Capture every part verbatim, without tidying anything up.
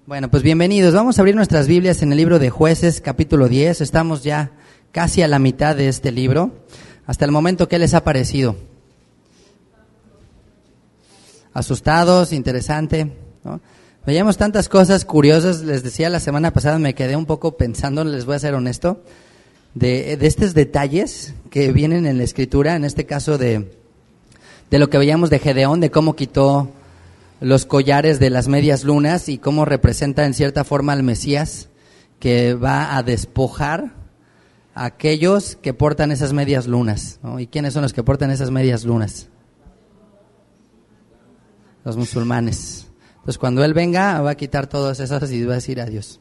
Bueno, pues bienvenidos. Vamos a abrir nuestras Biblias en el libro de Jueces, capítulo diez. Estamos ya casi a la mitad de este libro. Hasta el momento, ¿qué les ha parecido? Asustados, interesante, ¿no? Veíamos tantas cosas curiosas. Les decía la semana pasada, me quedé un poco pensando, les voy a ser honesto, de, de estos detalles que vienen en la Escritura, en este caso de, de lo que veíamos de Gedeón, de cómo quitó los collares de las medias lunas y cómo representa en cierta forma al Mesías que va a despojar a aquellos que portan esas medias lunas, ¿no? ¿Y quiénes son los que portan esas medias lunas? Los musulmanes. Entonces cuando Él venga va a quitar todas esas y va a decir adiós.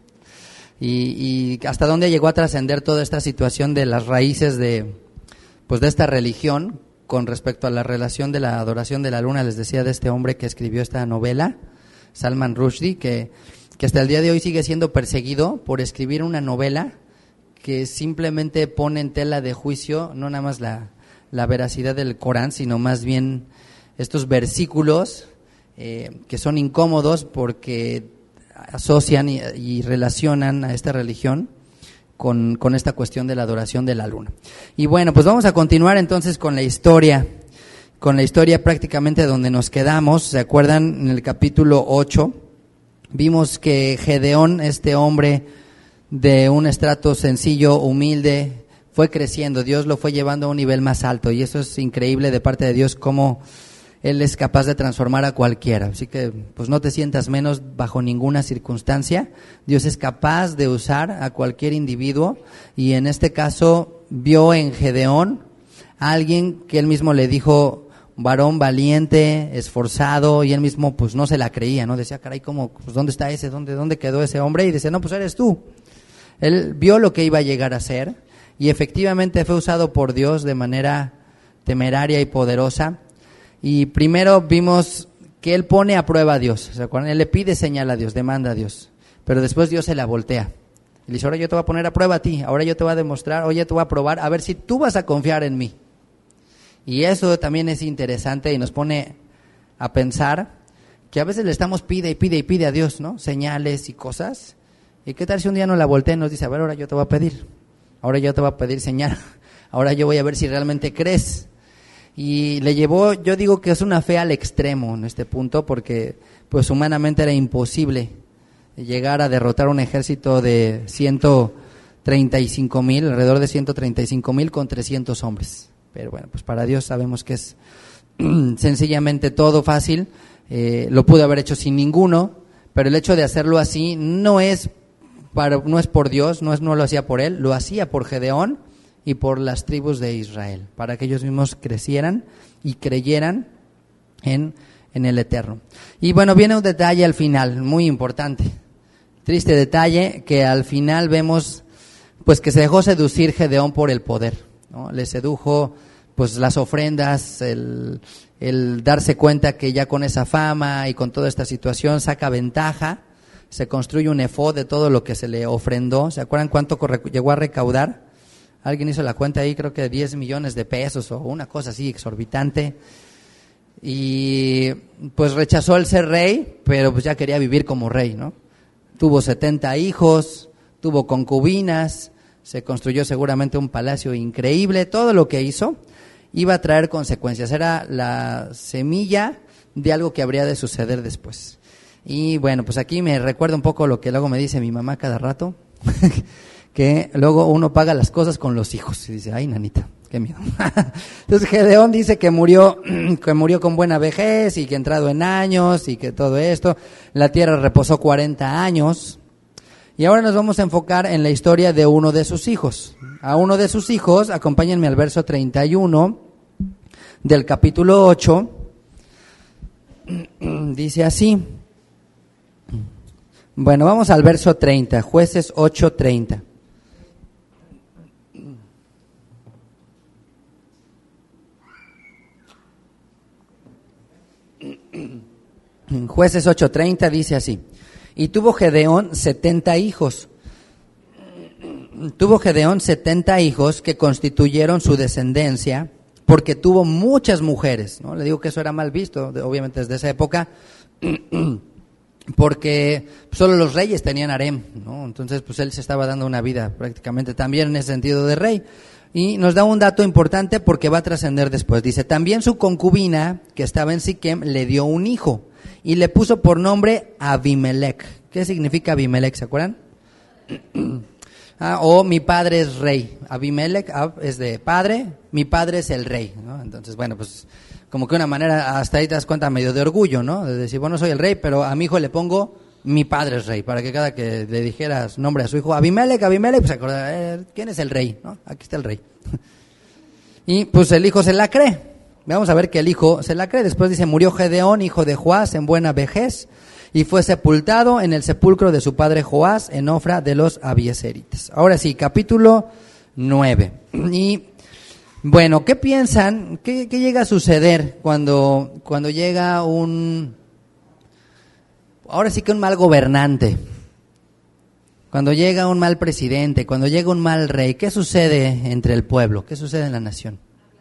Y, y hasta dónde llegó a trascender toda esta situación de las raíces de, pues de esta religión con respecto a la relación de la adoración de la luna. Les decía de este hombre que escribió esta novela, Salman Rushdie, que, que hasta el día de hoy sigue siendo perseguido por escribir una novela que simplemente pone en tela de juicio no nada más la, la veracidad del Corán, sino más bien estos versículos eh, que son incómodos porque asocian y, y relacionan a esta religión Con, con esta cuestión de la adoración de la luna. Y bueno, pues vamos a continuar entonces con la historia, con la historia prácticamente donde nos quedamos. ¿Se acuerdan? En el capítulo ocho, vimos que Gedeón, este hombre de un estrato sencillo, humilde, fue creciendo. Dios lo fue llevando a un nivel más alto y eso es increíble de parte de Dios, cómo Él es capaz de transformar a cualquiera. Así que pues no te sientas menos bajo ninguna circunstancia. Dios es capaz de usar a cualquier individuo y en este caso vio en Gedeón a alguien que Él mismo le dijo varón valiente, esforzado, y Él mismo pues no se la creía, ¿no? Decía, caray, ¿cómo? Pues ¿dónde está ese? ¿Dónde, dónde quedó ese hombre? Y decía, no, pues eres tú. Él vio lo que iba a llegar a ser y efectivamente fue usado por Dios de manera temeraria y poderosa. Y primero vimos que él pone a prueba a Dios, ¿se acuerdan? Él le pide señal a Dios, demanda a Dios, pero después Dios se la voltea. Y le dice, ahora yo te voy a poner a prueba a ti, ahora yo te voy a demostrar, oye, te voy a probar, a ver si tú vas a confiar en mí. Y eso también es interesante y nos pone a pensar que a veces le estamos pide y pide y pide a Dios, ¿no? Señales y cosas. ¿Y qué tal si un día nos la voltea y nos dice, a ver, ahora yo te voy a pedir, ahora yo te voy a pedir señal, ahora yo voy a ver si realmente crees? Y le llevó, yo digo que es una fe al extremo en este punto, porque pues humanamente era imposible llegar a derrotar un ejército de ciento treinta y cinco mil, alrededor de ciento treinta y cinco mil con trescientos hombres. Pero bueno, pues para Dios sabemos que es sencillamente todo fácil, eh, lo pudo haber hecho sin ninguno, pero el hecho de hacerlo así no es, para, no es por Dios, no, es, no lo hacía por él, lo hacía por Gedeón y por las tribus de Israel, para que ellos mismos crecieran y creyeran en, en el Eterno. Y bueno, viene un detalle al final, muy importante, triste detalle, que al final vemos pues que se dejó seducir Gedeón por el poder, ¿no? Le sedujo pues las ofrendas, el, el darse cuenta que ya con esa fama y con toda esta situación saca ventaja, se construye un efod de todo lo que se le ofrendó. ¿Se acuerdan cuánto llegó a recaudar? Alguien hizo la cuenta ahí, creo que de diez millones de pesos o una cosa así exorbitante. Y pues rechazó el ser rey, pero pues ya quería vivir como rey, ¿no? Tuvo setenta hijos, tuvo concubinas, se construyó seguramente un palacio increíble. Todo lo que hizo iba a traer consecuencias. Era la semilla de algo que habría de suceder después. Y bueno, pues aquí me recuerda un poco lo que luego me dice mi mamá cada rato. Que luego uno paga las cosas con los hijos. Y dice, ay, nanita, qué miedo. Entonces Gedeón dice que murió, que murió con buena vejez y que entrado en años y que todo esto. La tierra reposó cuarenta años. Y ahora nos vamos a enfocar en la historia de uno de sus hijos. A uno de sus hijos, acompáñenme al verso treinta y uno del capítulo ocho. Dice así. Bueno, vamos al verso treinta, Jueces ocho treinta. Jueces ocho treinta dice así: y tuvo Gedeón setenta hijos. Tuvo Gedeón setenta hijos que constituyeron su descendencia, porque tuvo muchas mujeres, ¿no? Le digo que eso era mal visto, obviamente desde esa época. porque solo los reyes tenían harem, ¿no? Entonces, pues él se estaba dando una vida prácticamente también en ese sentido de rey. Y nos da un dato importante porque va a trascender después. Dice, también su concubina, que estaba en Siquem, le dio un hijo y le puso por nombre Abimelec. ¿Qué significa Abimelec? ¿Se acuerdan? Ah, o mi padre es rey. Abimelec Ab es de padre, mi padre es el rey, ¿no? Entonces, bueno, pues como que una manera, hasta ahí te das cuenta medio de orgullo, ¿no? De decir, bueno, soy el rey, pero a mi hijo le pongo mi padre es rey, para que cada que le dijeras nombre a su hijo, Abimelec, Abimelec, pues se acordaba, eh, ¿quién es el rey? ¿No? Aquí está el rey. Y pues el hijo se la cree. Vamos a ver que el hijo se la cree. Después dice, murió Gedeón, hijo de Joás, en buena vejez, y fue sepultado en el sepulcro de su padre Joás, en Ofra de los Abieseritas. Ahora sí, capítulo nueve. Y bueno, ¿qué piensan? ¿Qué, qué llega a suceder cuando, cuando llega un... Ahora sí que un mal gobernante, cuando llega un mal presidente, cuando llega un mal rey, ¿qué sucede entre el pueblo? ¿Qué sucede en la nación?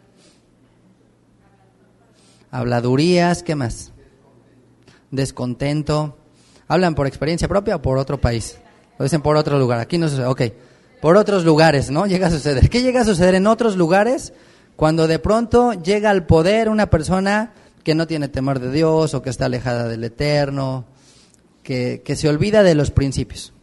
Habladurías, ¿qué más? Descontento. ¿Hablan por experiencia propia o por otro país? Lo dicen por otro lugar. Aquí no sucede. Ok, por otros lugares, ¿no? Llega a suceder. ¿Qué llega a suceder en otros lugares cuando de pronto llega al poder una persona que no tiene temor de Dios o que está alejada del Eterno? Que, que se olvida de los principios.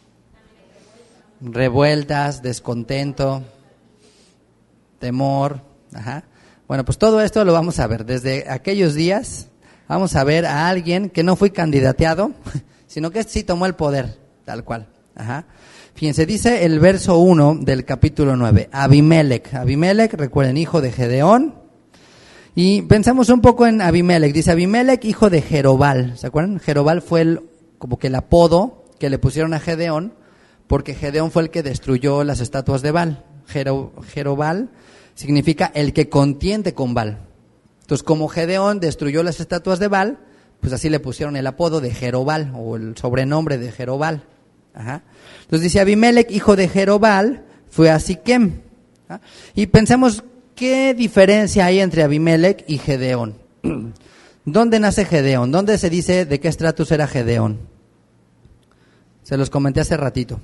Revueltas, descontento, temor. Ajá. Bueno, pues todo esto lo vamos a ver. Desde aquellos días vamos a ver a alguien que no fue candidateado, sino que sí tomó el poder, tal cual. Ajá. Fíjense, dice el verso uno del capítulo nueve, Abimelec. Abimelec, recuerden, hijo de Gedeón. Y pensamos un poco en Abimelec. Dice Abimelec, hijo de Jerobal. ¿Se acuerdan? Jerobal fue el, como que el apodo que le pusieron a Gedeón, porque Gedeón fue el que destruyó las estatuas de Baal. Jero, Jerobal significa el que contiende con Baal. Entonces, como Gedeón destruyó las estatuas de Baal, pues así le pusieron el apodo de Jerobal, o el sobrenombre de Jerobal. Ajá. Entonces dice Abimelec, hijo de Jerobal, fue a Siquem. ¿Ah? Y pensamos, ¿qué diferencia hay entre Abimelec y Gedeón? ¿Dónde nace Gedeón? ¿Dónde se dice de qué estratus era Gedeón? Se los comenté hace ratito.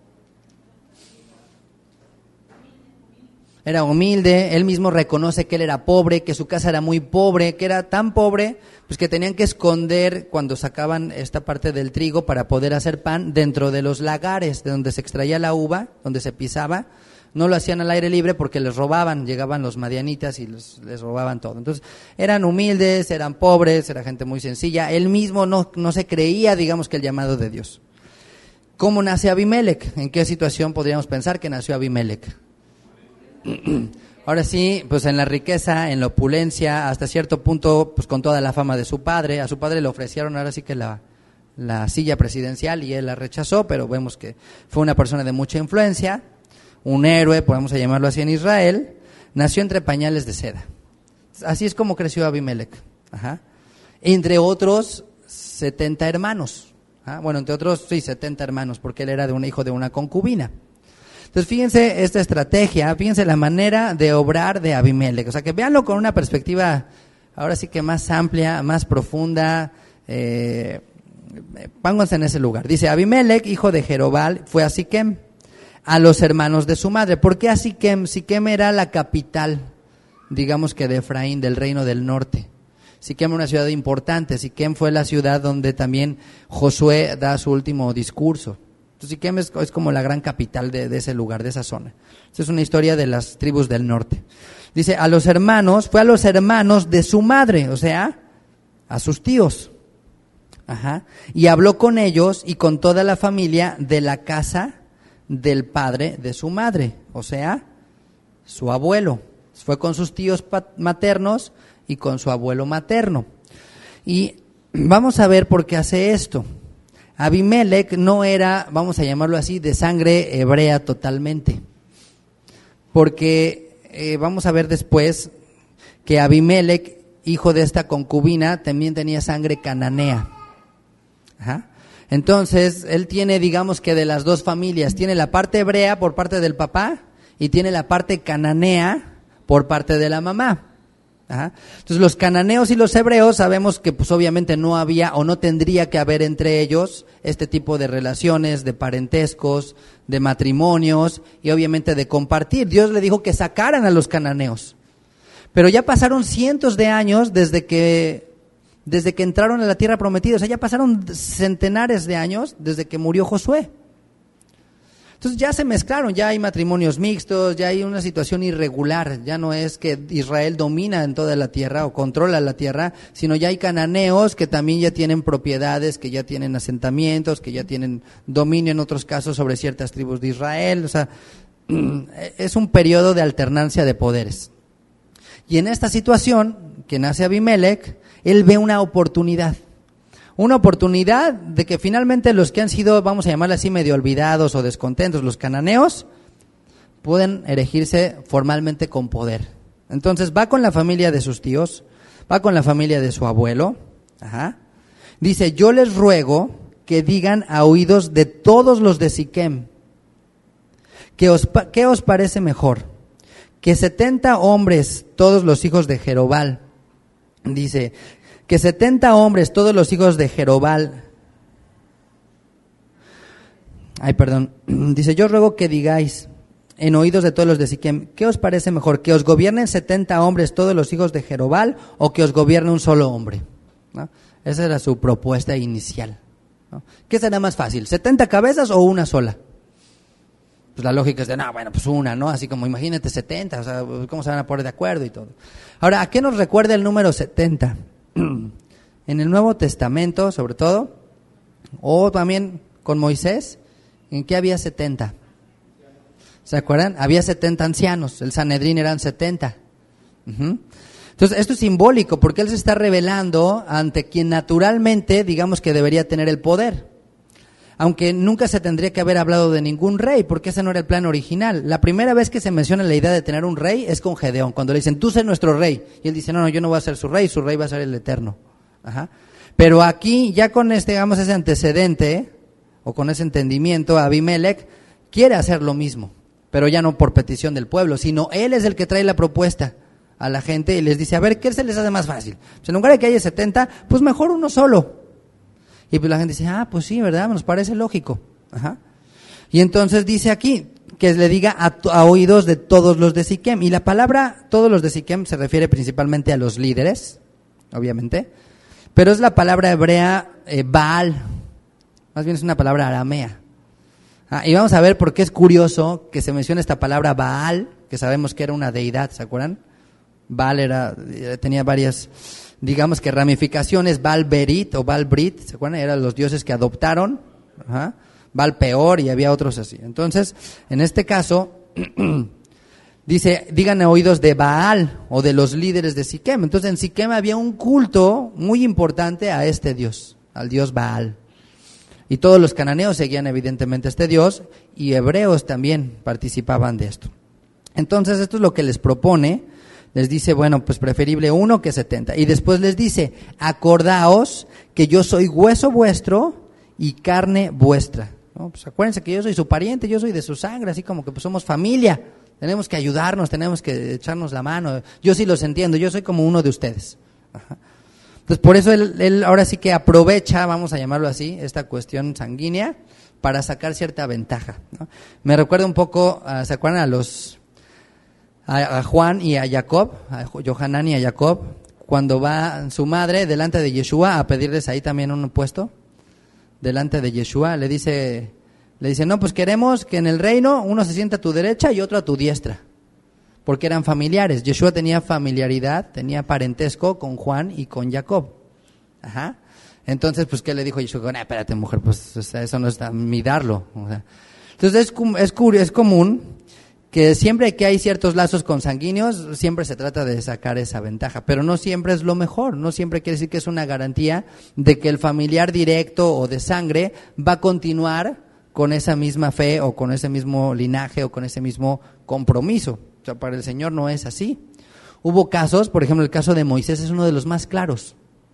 Era humilde, él mismo reconoce que él era pobre, que su casa era muy pobre, que era tan pobre, pues que tenían que esconder cuando sacaban esta parte del trigo para poder hacer pan dentro de los lagares, de donde se extraía la uva, donde se pisaba. No lo hacían al aire libre porque les robaban, llegaban los madianitas y les, les robaban todo. Entonces, eran humildes, eran pobres, era gente muy sencilla. Él mismo no, no se creía, digamos, que el llamado de Dios. ¿Cómo nace Abimelec? ¿En qué situación podríamos pensar que nació Abimelec? Ahora sí, pues en la riqueza, en la opulencia, hasta cierto punto, pues con toda la fama de su padre. A su padre le ofrecieron ahora sí que la, la silla presidencial y él la rechazó, pero vemos que fue una persona de mucha influencia. Un héroe, podemos llamarlo así en Israel, nació entre pañales de seda. Así es como creció Abimelec. Ajá. Entre otros setenta hermanos. ¿Ah? Bueno, entre otros, sí, setenta hermanos, porque él era de un hijo de una concubina. Entonces, fíjense esta estrategia, fíjense la manera de obrar de Abimelec. O sea, que véanlo con una perspectiva, ahora sí que más amplia, más profunda. Eh, pónganse en ese lugar. Dice, Abimelec, hijo de Jerobal, fue a Siquem, a los hermanos de su madre. ¿Por qué a Siquem? Siquem era la capital, digamos que de Efraín, del reino del norte. Siquem era una ciudad importante. Siquem fue la ciudad donde también Josué da su último discurso. Entonces Siquem es, es como la gran capital de, de ese lugar, de esa zona. Esta es una historia de las tribus del norte. Dice, a los hermanos, fue a los hermanos de su madre, o sea, a sus tíos. Ajá. Y habló con ellos y con toda la familia de la casa del padre de su madre, o sea, su abuelo. Fue con sus tíos maternos y con su abuelo materno. Y vamos a ver por qué hace esto. Abimelec no era, vamos a llamarlo así, de sangre hebrea totalmente. Porque eh, vamos a ver después que Abimelec, hijo de esta concubina, también tenía sangre cananea. Ajá. Entonces, él tiene, digamos que de las dos familias, tiene la parte hebrea por parte del papá y tiene la parte cananea por parte de la mamá. Ajá. Entonces los cananeos y los hebreos sabemos que pues obviamente no había o no tendría que haber entre ellos este tipo de relaciones, de parentescos, de matrimonios y obviamente de compartir. Dios le dijo que sacaran a los cananeos. Pero ya pasaron cientos de años desde que, desde que entraron a la tierra prometida. O sea, ya pasaron centenares de años desde que murió Josué. Entonces ya se mezclaron, ya hay matrimonios mixtos, ya hay una situación irregular, ya no es que Israel domina en toda la tierra o controla la tierra, sino ya hay cananeos que también ya tienen propiedades, que ya tienen asentamientos, que ya tienen dominio en otros casos sobre ciertas tribus de Israel. O sea, es un periodo de alternancia de poderes. Y en esta situación que nace Abimelech, él ve una oportunidad. Una oportunidad de que finalmente los que han sido, vamos a llamarle así, medio olvidados o descontentos, los cananeos, pueden erigirse formalmente con poder. Entonces va con la familia de sus tíos, va con la familia de su abuelo. Ajá. Dice, yo les ruego que digan a oídos de todos los de Siquem, ¿qué os, qué os parece mejor? Que setenta hombres, todos los hijos de Jerobal, dice, que setenta hombres, todos los hijos de Jerobal, ay, perdón, dice, yo ruego que digáis en oídos de todos los de Siquem, ¿qué os parece mejor? ¿Que os gobiernen setenta hombres, todos los hijos de Jerobal, o que os gobierne un solo hombre? ¿No? Esa era su propuesta inicial, ¿no? ¿Qué será más fácil, setenta cabezas o una sola? Pues la lógica es de, no, bueno, pues una, ¿no? Así como imagínate setenta, o sea, ¿cómo se van a poner de acuerdo y todo? Ahora, ¿a qué nos recuerda el número setenta? En el Nuevo Testamento, sobre todo, o también con Moisés, ¿en qué había setenta? ¿Se acuerdan? Había setenta ancianos, el Sanedrín eran setenta. Uh-huh. Entonces, esto es simbólico, porque él se está revelando ante quien naturalmente, digamos que debería tener el poder. Aunque nunca se tendría que haber hablado de ningún rey, porque ese no era el plan original. La primera vez que se menciona la idea de tener un rey es con Gedeón, cuando le dicen, tú sé nuestro rey. Y él dice, no, no, yo no voy a ser su rey, su rey va a ser el Eterno. Ajá. Pero aquí, ya con este, digamos, ese antecedente, o con ese entendimiento, Abimelech quiere hacer lo mismo, pero ya no por petición del pueblo, sino él es el que trae la propuesta a la gente y les dice, a ver, ¿qué se les hace más fácil? Pues en lugar de que haya setenta, pues mejor uno solo. Y pues la gente dice, ah, pues sí, ¿verdad? Nos parece lógico. Ajá. Y entonces dice aquí, que le diga a, a oídos de todos los de Siquem. Y la palabra, todos los de Siquem, se refiere principalmente a los líderes, obviamente. Pero es la palabra hebrea eh, Baal. Más bien es una palabra aramea. Ah, y vamos a ver por qué es curioso que se mencione esta palabra Baal, que sabemos que era una deidad, ¿se acuerdan? Baal era, tenía varias, digamos que ramificaciones, Baal Berit o Baal Brit, ¿se acuerdan? Eran los dioses que adoptaron, ajá, Baal Peor y había otros así. Entonces, en este caso, dice, digan a oídos de Baal o de los líderes de Siquem. Entonces en Siquem había un culto muy importante a este dios, al dios Baal. Y todos los cananeos seguían evidentemente a este dios y hebreos también participaban de esto. Entonces esto es lo que les propone. Les dice, bueno, pues preferible uno que setenta. Y después les dice, acordaos que yo soy hueso vuestro y carne vuestra. ¿No? Pues acuérdense que yo soy su pariente, yo soy de su sangre, así como que pues somos familia. Tenemos que ayudarnos, tenemos que echarnos la mano. Yo sí los entiendo, yo soy como uno de ustedes. Ajá. Entonces por eso él, él ahora sí que aprovecha, vamos a llamarlo así, esta cuestión sanguínea para sacar cierta ventaja, ¿no? Me recuerda un poco, uh, ¿se acuerdan a los... a Juan y a Jacob, a Johanán y a Jacob, cuando va su madre delante de Yeshua a pedirles ahí también un puesto, delante de Yeshua, le dice, le dice, no, pues queremos que en el reino uno se sienta a tu derecha y otro a tu diestra, porque eran familiares. Yeshua tenía familiaridad, tenía parentesco con Juan y con Jacob. Ajá. Entonces, pues, ¿qué le dijo Yeshua? No, espérate, mujer, pues o sea, eso no está, mirarlo. O sea, entonces, es, es, es común que siempre que hay ciertos lazos consanguíneos, siempre se trata de sacar esa ventaja, pero no siempre es lo mejor, no siempre quiere decir que es una garantía de que el familiar directo o de sangre va a continuar con esa misma fe o con ese mismo linaje o con ese mismo compromiso. O sea, para el Señor no es así. Hubo casos, por ejemplo, el caso de Moisés es uno de los más claros.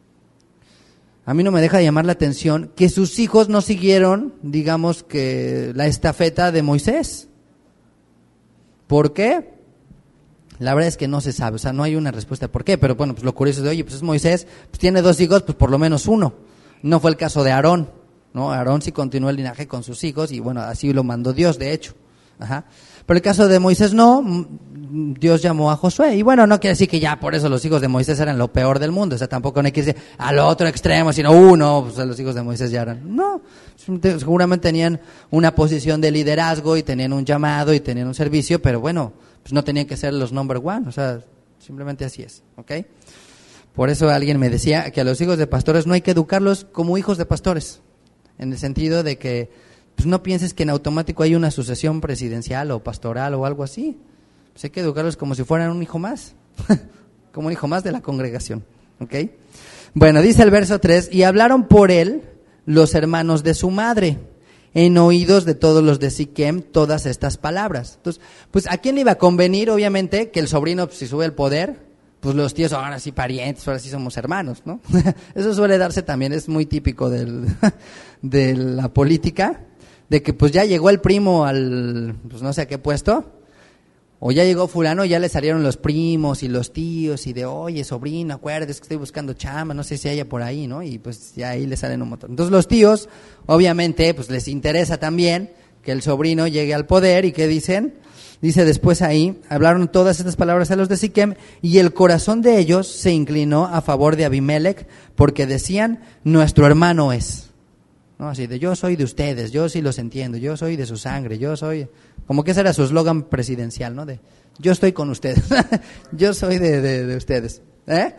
A mí no me deja de llamar la atención que sus hijos no siguieron, digamos que la estafeta de Moisés. ¿Por qué? La verdad es que no se sabe, o sea, no hay una respuesta por qué, pero bueno, pues lo curioso es de, oye, pues es Moisés, pues tiene dos hijos, pues por lo menos uno. No fue el caso de Aarón, ¿no? Aarón sí continuó el linaje con sus hijos y bueno, así lo mandó Dios, de hecho. Ajá. Pero el caso de Moisés no, Dios llamó a Josué. Y bueno, no quiere decir que ya por eso los hijos de Moisés eran lo peor del mundo, o sea, tampoco no hay que irse al otro extremo, sino uno, pues los hijos de Moisés ya eran. No, seguramente tenían una posición de liderazgo y tenían un llamado y tenían un servicio, pero bueno, pues no tenían que ser los number one, o sea, simplemente así es, ¿ok? Por eso alguien me decía que a los hijos de pastores no hay que educarlos como hijos de pastores, en el sentido de que pues no pienses que en automático hay una sucesión presidencial o pastoral o algo así. Pues hay que educarlos como si fueran un hijo más, como un hijo más de la congregación, ¿ok? Bueno, dice el verso tres, y hablaron por él los hermanos de su madre, en oídos de todos los de Siquem todas estas palabras. Entonces, pues ¿a quién le iba a convenir? Obviamente que el sobrino, pues, si sube el poder, pues los tíos ahora sí parientes, ahora sí somos hermanos, ¿no? Eso suele darse también, es muy típico del, de la política, de que pues ya llegó el primo al, pues no sé a qué puesto, o ya llegó fulano, ya le salieron los primos y los tíos y de, oye, sobrino, acuérdate que estoy buscando chamba, no sé si haya por ahí, ¿no? Y pues ya ahí le salen un montón. Entonces los tíos, obviamente, pues les interesa también que el sobrino llegue al poder. ¿Y qué dicen? Dice después ahí, hablaron todas estas palabras a los de Siquem y el corazón de ellos se inclinó a favor de Abimelech porque decían, nuestro hermano es. ¿No? Así de, yo soy de ustedes, yo sí los entiendo, yo soy de su sangre, yo soy... Como que ese era su eslogan presidencial, ¿no? De, yo estoy con ustedes, yo soy de, de, de ustedes. ¿Eh?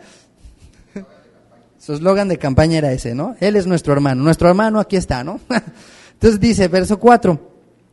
Su eslogan de campaña era ese, ¿no? Él es nuestro hermano, nuestro hermano aquí está, ¿no? Entonces dice, verso cuatro,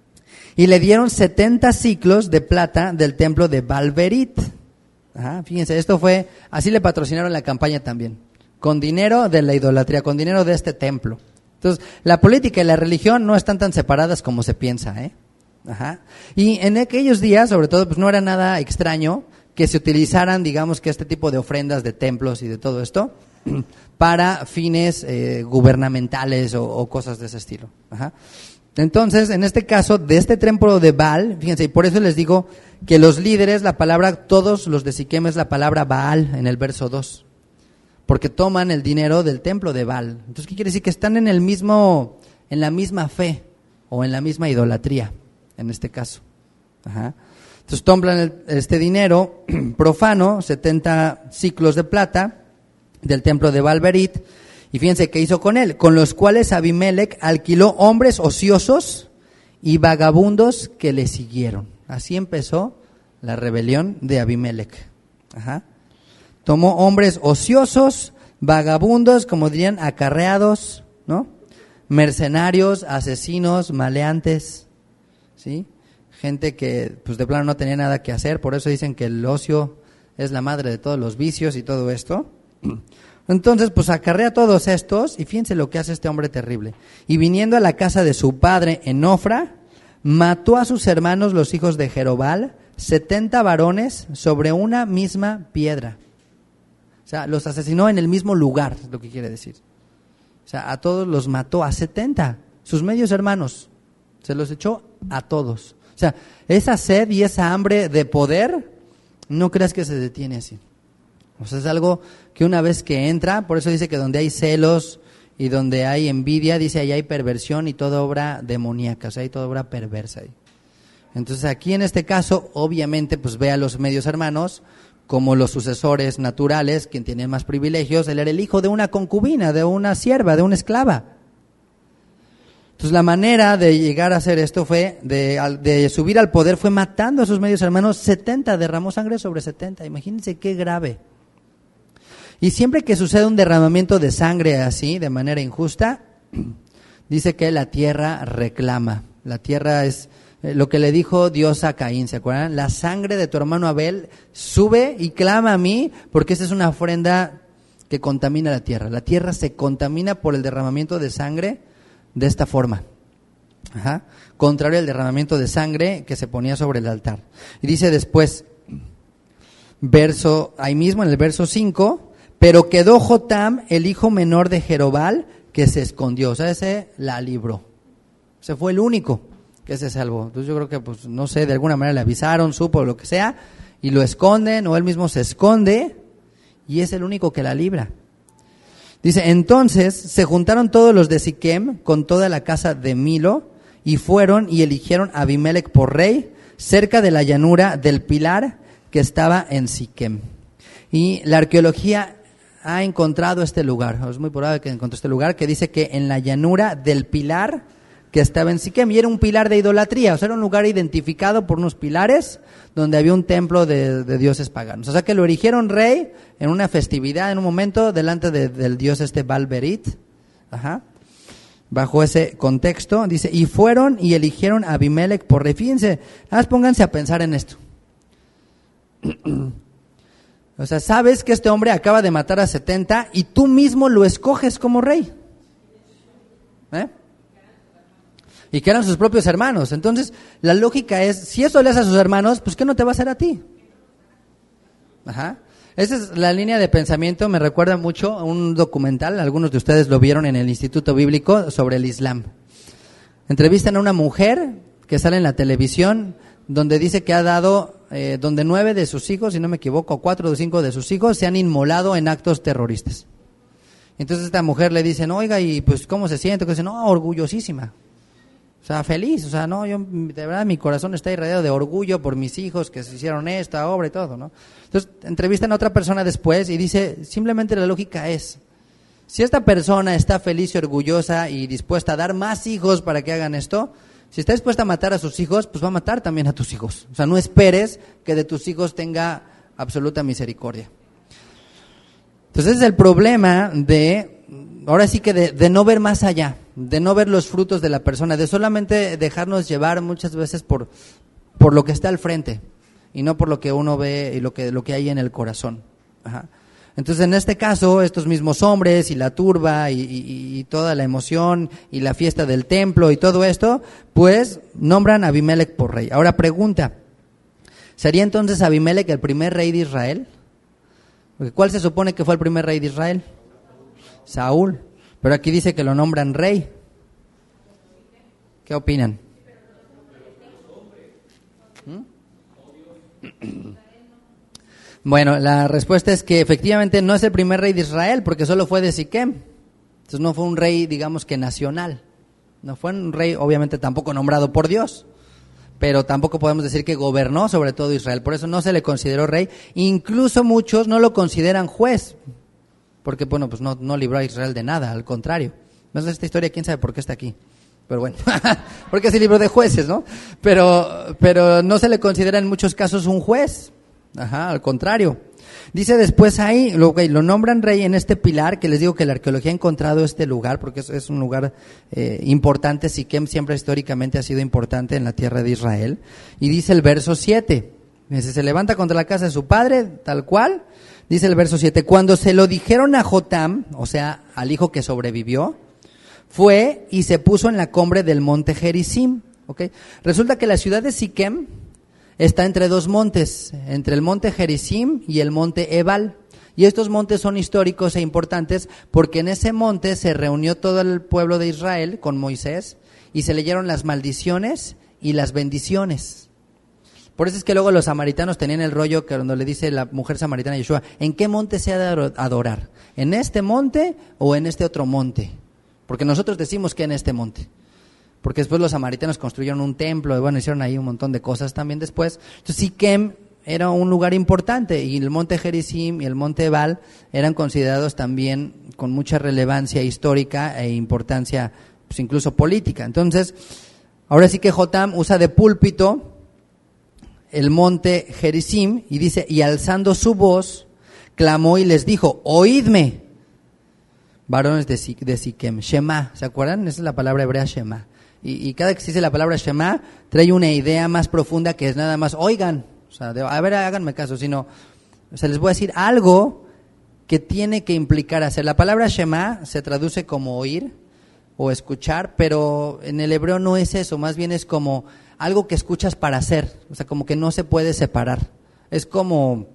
y le dieron setenta ciclos de plata del templo de Baal-Berit. Ajá, fíjense, esto fue, así le patrocinaron la campaña también, con dinero de la idolatría, con dinero de este templo. Entonces, la política y la religión no están tan separadas como se piensa, ¿eh? Ajá. Y en aquellos días, sobre todo, pues no era nada extraño que se utilizaran, digamos, que este tipo de ofrendas de templos y de todo esto para fines eh, gubernamentales o, o cosas de ese estilo. Ajá. Entonces, en este caso, de este templo de Baal, fíjense, y por eso les digo que los líderes, la palabra, todos los de Siquem es la palabra Baal en el verso dos. Porque toman el dinero del templo de Baal. Entonces, ¿qué quiere decir? Que están en el mismo, en la misma fe o en la misma idolatría, en este caso. Ajá. Entonces, toman el, este dinero profano, setenta ciclos de plata del templo de Baal-Berit, y fíjense qué hizo con él, con los cuales Abimelech alquiló hombres ociosos y vagabundos que le siguieron. Así empezó la rebelión de Abimelech. Ajá. Tomó hombres ociosos, vagabundos, como dirían, acarreados, ¿no? Mercenarios, asesinos, maleantes, ¿sí? Gente que pues de plano no tenía nada que hacer, por eso dicen que el ocio es la madre de todos los vicios y todo esto. Entonces, pues acarrea a todos estos, y fíjense lo que hace este hombre terrible. Y viniendo a la casa de su padre en Ofra, mató a sus hermanos los hijos de Jerobal, setenta varones sobre una misma piedra. O sea, los asesinó en el mismo lugar, es lo que quiere decir. O sea, a todos los mató, a setenta, sus medios hermanos, se los echó a todos. O sea, esa sed y esa hambre de poder, no creas que se detiene así. O sea, es algo que una vez que entra, por eso dice que donde hay celos y donde hay envidia, dice ahí hay perversión y toda obra demoníaca, o sea, hay toda obra perversa ahí. Entonces aquí en este caso, obviamente, pues ve a los medios hermanos como los sucesores naturales, quien tiene más privilegios. Él era el hijo de una concubina, de una sierva, de una esclava. Entonces la manera de llegar a hacer esto fue, de, de subir al poder, fue matando a sus medios hermanos. setenta, derramó sangre sobre setenta, imagínense qué grave. Y siempre que sucede un derramamiento de sangre así, de manera injusta, dice que la tierra reclama. La tierra es lo que le dijo Dios a Caín, ¿se acuerdan? La sangre de tu hermano Abel sube y clama a mí, porque esa es una ofrenda que contamina la tierra. La tierra se contamina por el derramamiento de sangre de esta forma. Ajá. Contrario al derramamiento de sangre que se ponía sobre el altar. Y dice después, verso, ahí mismo en el verso cinco, pero quedó Jotam, el hijo menor de Jerobal, que se escondió. O sea, ese la libró. Se fue el único que se salvó. Entonces yo creo que, pues, no sé, de alguna manera le avisaron, supo, lo que sea, y lo esconden, o él mismo se esconde, y es el único que la libra. Dice, entonces se juntaron todos los de Siquem con toda la casa de Milo, y fueron y eligieron a Abimelec por rey, cerca de la llanura del Pilar, que estaba en Siquem. Y la arqueología ha encontrado este lugar, es muy probable que encontró este lugar, que dice que en la llanura del Pilar, que estaba en Siquem, y era un pilar de idolatría, o sea, era un lugar identificado por unos pilares, donde había un templo de, de dioses paganos. O sea, que lo erigieron rey en una festividad, en un momento, delante de, del dios este Balberit, ajá, bajo ese contexto, dice, y fueron y eligieron a Abimelec por rey. Fíjense, nada más pónganse a pensar en esto. O sea, sabes que este hombre acaba de matar a setenta y tú mismo lo escoges como rey. ¿Eh? Y que eran sus propios hermanos. Entonces, la lógica es, si eso le hace a sus hermanos, pues ¿qué no te va a hacer a ti? Ajá. Esa es la línea de pensamiento, me recuerda mucho a un documental, algunos de ustedes lo vieron en el Instituto Bíblico, sobre el Islam. Entrevistan a una mujer que sale en la televisión, donde dice que ha dado, eh, donde nueve de sus hijos, si no me equivoco, cuatro o cinco de sus hijos se han inmolado en actos terroristas. Entonces esta mujer le dicen, oiga, ¿y pues cómo se siente? Que dice, no, orgullosísima. O sea, feliz, o sea, no, yo, de verdad, mi corazón está irradiado de orgullo por mis hijos que se hicieron esta obra y todo, ¿no? Entonces, entrevistan a otra persona después y dice, simplemente la lógica es, si esta persona está feliz y orgullosa y dispuesta a dar más hijos para que hagan esto, si está dispuesta a matar a sus hijos, pues va a matar también a tus hijos. O sea, no esperes que de tus hijos tenga absoluta misericordia. Entonces, ese es el problema de, ahora sí que de, de no ver más allá, de no ver los frutos de la persona, de solamente dejarnos llevar muchas veces por, por lo que está al frente y no por lo que uno ve y lo que, lo que hay en el corazón. Ajá. Entonces, en este caso, estos mismos hombres y la turba y, y, y toda la emoción y la fiesta del templo y todo esto, pues nombran a Abimelec por rey. Ahora pregunta, ¿sería entonces Abimelec el primer rey de Israel? Porque ¿cuál se supone que fue el primer rey de Israel? Saúl. Pero aquí dice que lo nombran rey. ¿Qué opinan? ¿Mm? Bueno, la respuesta es que efectivamente no es el primer rey de Israel, porque solo fue de Siquem. Entonces no fue un rey, digamos que nacional. No fue un rey, obviamente tampoco nombrado por Dios, pero tampoco podemos decir que gobernó sobre todo Israel. Por eso no se le consideró rey. Incluso muchos no lo consideran juez, porque bueno, pues no, no libró a Israel de nada, al contrario. No sé esta historia, quién sabe por qué está aquí. Pero bueno, porque es el libro de jueces, ¿no? Pero, pero no se le considera en muchos casos un juez. Ajá, al contrario. Dice después ahí, lo, okay, lo nombran rey en este pilar, que les digo que la arqueología ha encontrado este lugar, porque es, es un lugar eh, importante. Siquem siempre históricamente ha sido importante en la tierra de Israel. Y dice el verso siete, dice, se levanta contra la casa de su padre, tal cual. Dice el verso siete, cuando se lo dijeron a Jotam, o sea, al hijo que sobrevivió, fue y se puso en la cumbre del monte Gerizim. ¿Okay? Resulta que la ciudad de Siquem está entre dos montes, entre el monte Gerizim y el monte Ebal. Y estos montes son históricos e importantes porque en ese monte se reunió todo el pueblo de Israel con Moisés y se leyeron las maldiciones y las bendiciones. Por eso es que luego los samaritanos tenían el rollo que cuando le dice la mujer samaritana a Yeshua, ¿en qué monte se ha de adorar? ¿En este monte o en este otro monte? Porque nosotros decimos que en este monte. Porque después los samaritanos construyeron un templo y bueno, hicieron ahí un montón de cosas también después. Entonces Siquem era un lugar importante y el monte Gerizim y el monte Ebal eran considerados también con mucha relevancia histórica e importancia, pues incluso política. Entonces, ahora sí que Jotam usa de púlpito el monte Gerizim y dice, y alzando su voz, clamó y les dijo, oídme, varones de, de Siquem, Shema, ¿se acuerdan? Esa es la palabra hebrea Shema. Y, y cada que se dice la palabra Shema, trae una idea más profunda que es nada más, oigan, o sea, de, a ver, háganme caso, sino, o sea, les voy a decir algo que tiene que implicar hacer. La palabra Shema se traduce como oír o escuchar, pero en el hebreo no es eso, más bien es como algo que escuchas para hacer, o sea, como que no se puede separar. Es como,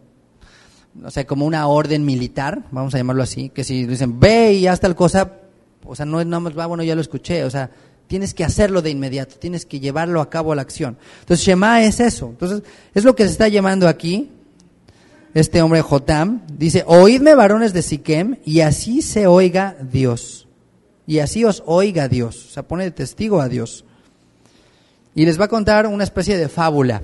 o sea, como una orden militar, vamos a llamarlo así, que si dicen, ve y haz tal cosa, o sea, no es nada más, va, bueno, ya lo escuché, o sea, Tienes que hacerlo de inmediato, tienes que llevarlo a cabo a la acción. Entonces Shema es eso. Entonces es lo que se está llamando aquí este hombre Jotam. Dice, oídme varones de Siquem, y así se oiga Dios. Y así os oiga Dios. O sea, pone de testigo a Dios. Y les va a contar una especie de fábula.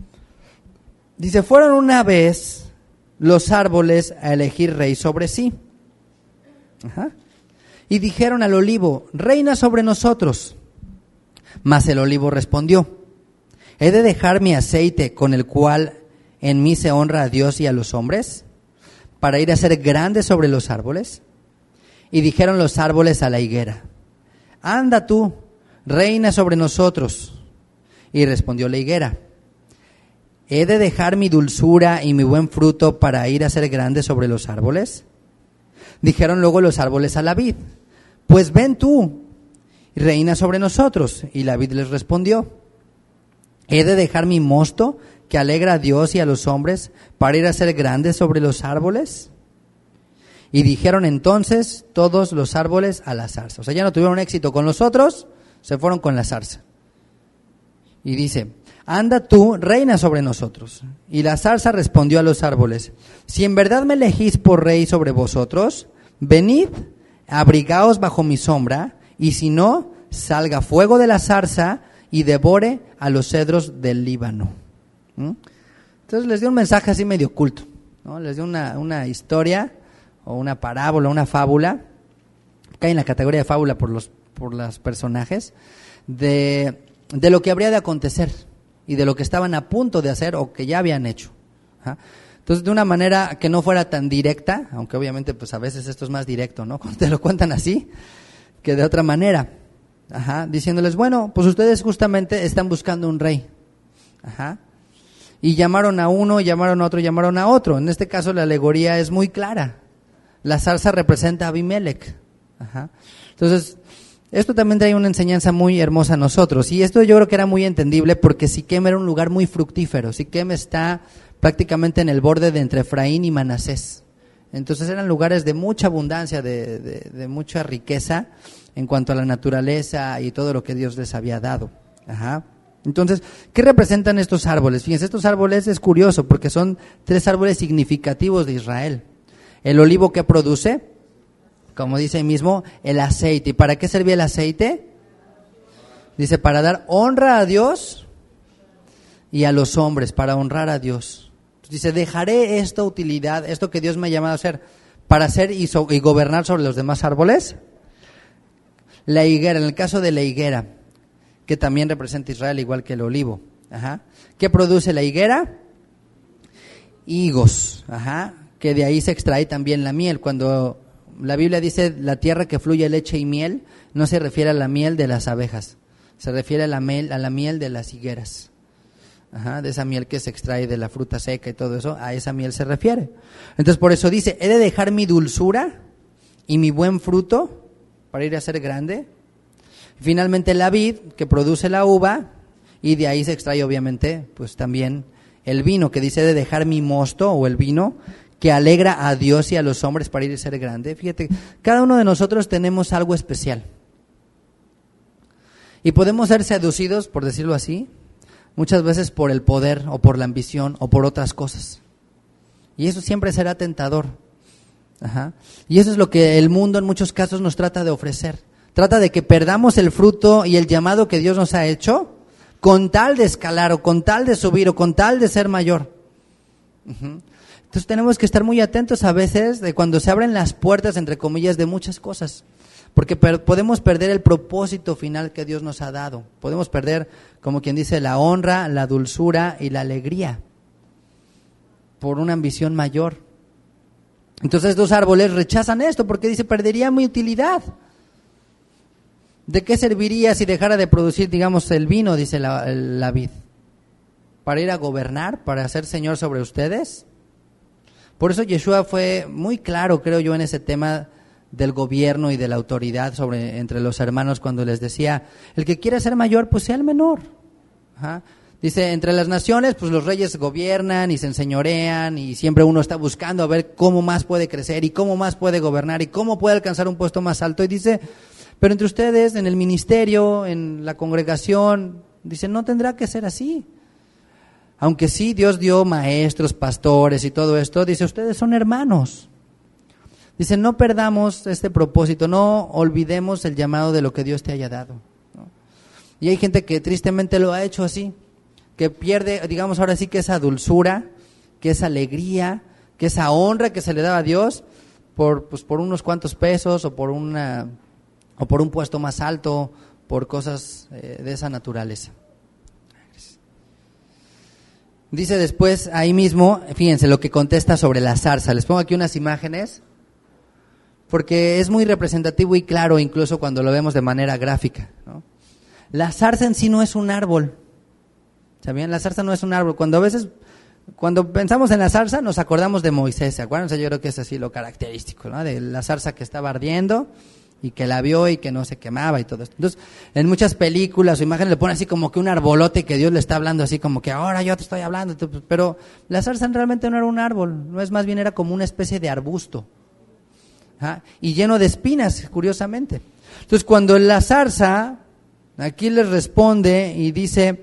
Dice, fueron una vez los árboles a elegir rey sobre sí. Ajá. Y dijeron al olivo, reina sobre nosotros. Mas el olivo respondió, ¿he de dejar mi aceite con el cual en mí se honra a Dios y a los hombres, para ir a ser grande sobre los árboles? Y dijeron los árboles a la higuera, anda tú, reina sobre nosotros. Y respondió la higuera, ¿he de dejar mi dulzura y mi buen fruto para ir a ser grande sobre los árboles? Dijeron luego los árboles a la vid, pues ven tú, reina sobre nosotros. Y la vid les respondió, ¿he de dejar mi mosto que alegra a Dios y a los hombres para ir a ser grande sobre los árboles? Y dijeron entonces todos los árboles a la zarza. O sea, ya no tuvieron éxito con los otros, se fueron con la zarza. Y dice, anda tú, reina sobre nosotros. Y la zarza respondió a los árboles, si en verdad me elegís por rey sobre vosotros, venid, abrigaos bajo mi sombra, y si no, salga fuego de la zarza y devore a los cedros del Líbano. ¿Mm? Entonces les dio un mensaje así medio oculto, ¿no? Les dio una, una historia o una parábola, una fábula, cae en la categoría de fábula por los, por los personajes, de... de lo que habría de acontecer y de lo que estaban a punto de hacer o que ya habían hecho. ¿Ah? Entonces, de una manera que no fuera tan directa, aunque obviamente pues a veces esto es más directo, ¿no? Cuando te lo cuentan así, que de otra manera. Ajá, diciéndoles, bueno, pues ustedes justamente están buscando un rey. Ajá. Y llamaron a uno, llamaron a otro, llamaron a otro. En este caso la alegoría es muy clara. La zarza representa a Abimelech. Ajá. Entonces, esto también trae una enseñanza muy hermosa a nosotros, y esto yo creo que era muy entendible porque Siquem era un lugar muy fructífero. Siquem está prácticamente en el borde de entre Efraín y Manasés. Entonces eran lugares de mucha abundancia, de, de, de mucha riqueza en cuanto a la naturaleza y todo lo que Dios les había dado. Ajá. Entonces, ¿qué representan estos árboles? Fíjense, estos árboles es curioso porque son tres árboles significativos de Israel. El olivo, ¿qué produce? Como dice ahí mismo, el aceite. ¿Y para qué servía el aceite? Dice, para dar honra a Dios y a los hombres, para honrar a Dios. Dice, dejaré esta utilidad, esto que Dios me ha llamado a hacer, para hacer y, so, y gobernar sobre los demás árboles. La higuera, en el caso de la higuera, que también representa Israel, igual que el olivo. Ajá. ¿Qué produce la higuera? Higos, ajá, que de ahí se extrae también la miel. Cuando la Biblia dice la tierra que fluye leche y miel, no se refiere a la miel de las abejas, se refiere a la miel, a la miel de las higueras. Ajá, de esa miel que se extrae de la fruta seca y todo eso, a esa miel se refiere. Entonces por eso dice, he de dejar mi dulzura y mi buen fruto para ir a ser grande. Finalmente la vid, que produce la uva, y de ahí se extrae obviamente pues también el vino, que dice de dejar mi mosto o el vino que alegra a Dios y a los hombres para ir a ser grande. Fíjate, cada uno de nosotros tenemos algo especial. Y podemos ser seducidos, por decirlo así, muchas veces por el poder o por la ambición o por otras cosas. Y eso siempre será tentador. Ajá. Y eso es lo que el mundo en muchos casos nos trata de ofrecer. Trata de que perdamos el fruto y el llamado que Dios nos ha hecho con tal de escalar o con tal de subir o con tal de ser mayor. Uh-huh. Entonces tenemos que estar muy atentos a veces de cuando se abren las puertas, entre comillas, de muchas cosas. Porque per- podemos perder el propósito final que Dios nos ha dado. Podemos perder, como quien dice, la honra, la dulzura y la alegría por una ambición mayor. Entonces estos árboles rechazan esto porque dice, perdería mi utilidad. ¿De qué serviría si dejara de producir, digamos, el vino, dice la, la vid? ¿Para ir a gobernar? ¿Para ser Señor sobre ustedes? Por eso Yeshua fue muy claro, creo yo, en ese tema del gobierno y de la autoridad sobre entre los hermanos cuando les decía, el que quiera ser mayor, pues sea el menor. Ajá. Dice, entre las naciones, pues los reyes gobiernan y se enseñorean y siempre uno está buscando a ver cómo más puede crecer y cómo más puede gobernar y cómo puede alcanzar un puesto más alto. Y dice, Pero entre ustedes, en el ministerio, en la congregación, dicen, no tendrá que ser así. Aunque sí, Dios dio maestros, pastores y todo esto, dice, ustedes son hermanos. Dice, no perdamos este propósito, no olvidemos el llamado de lo que Dios te haya dado, ¿no? Y hay gente que tristemente lo ha hecho así, que pierde, digamos ahora sí, que esa dulzura, que esa alegría, que esa honra que se le daba a Dios por, pues, por unos cuantos pesos o por, una, o por un puesto más alto, por cosas eh, de esa naturaleza. Dice después ahí mismo, fíjense lo que contesta sobre la zarza. Les pongo aquí unas imágenes porque es muy representativo y claro incluso cuando lo vemos de manera gráfica, ¿no? La zarza en sí no es un árbol. ¿Sabían? La zarza no es un árbol. Cuando a veces, cuando pensamos en la zarza nos acordamos de Moisés, ¿se acuerdan? O sea, yo creo que es así lo característico, ¿no? De la zarza que estaba ardiendo y que la vio y que no se quemaba y todo esto. Entonces, en muchas películas o imágenes le ponen así como que un arbolote que Dios le está hablando así como que ahora yo te estoy hablando. Pero la zarza realmente no era un árbol, no es, más bien era como una especie de arbusto. ¿Ah? Y lleno de espinas, curiosamente. Entonces, cuando la zarza aquí les responde y dice,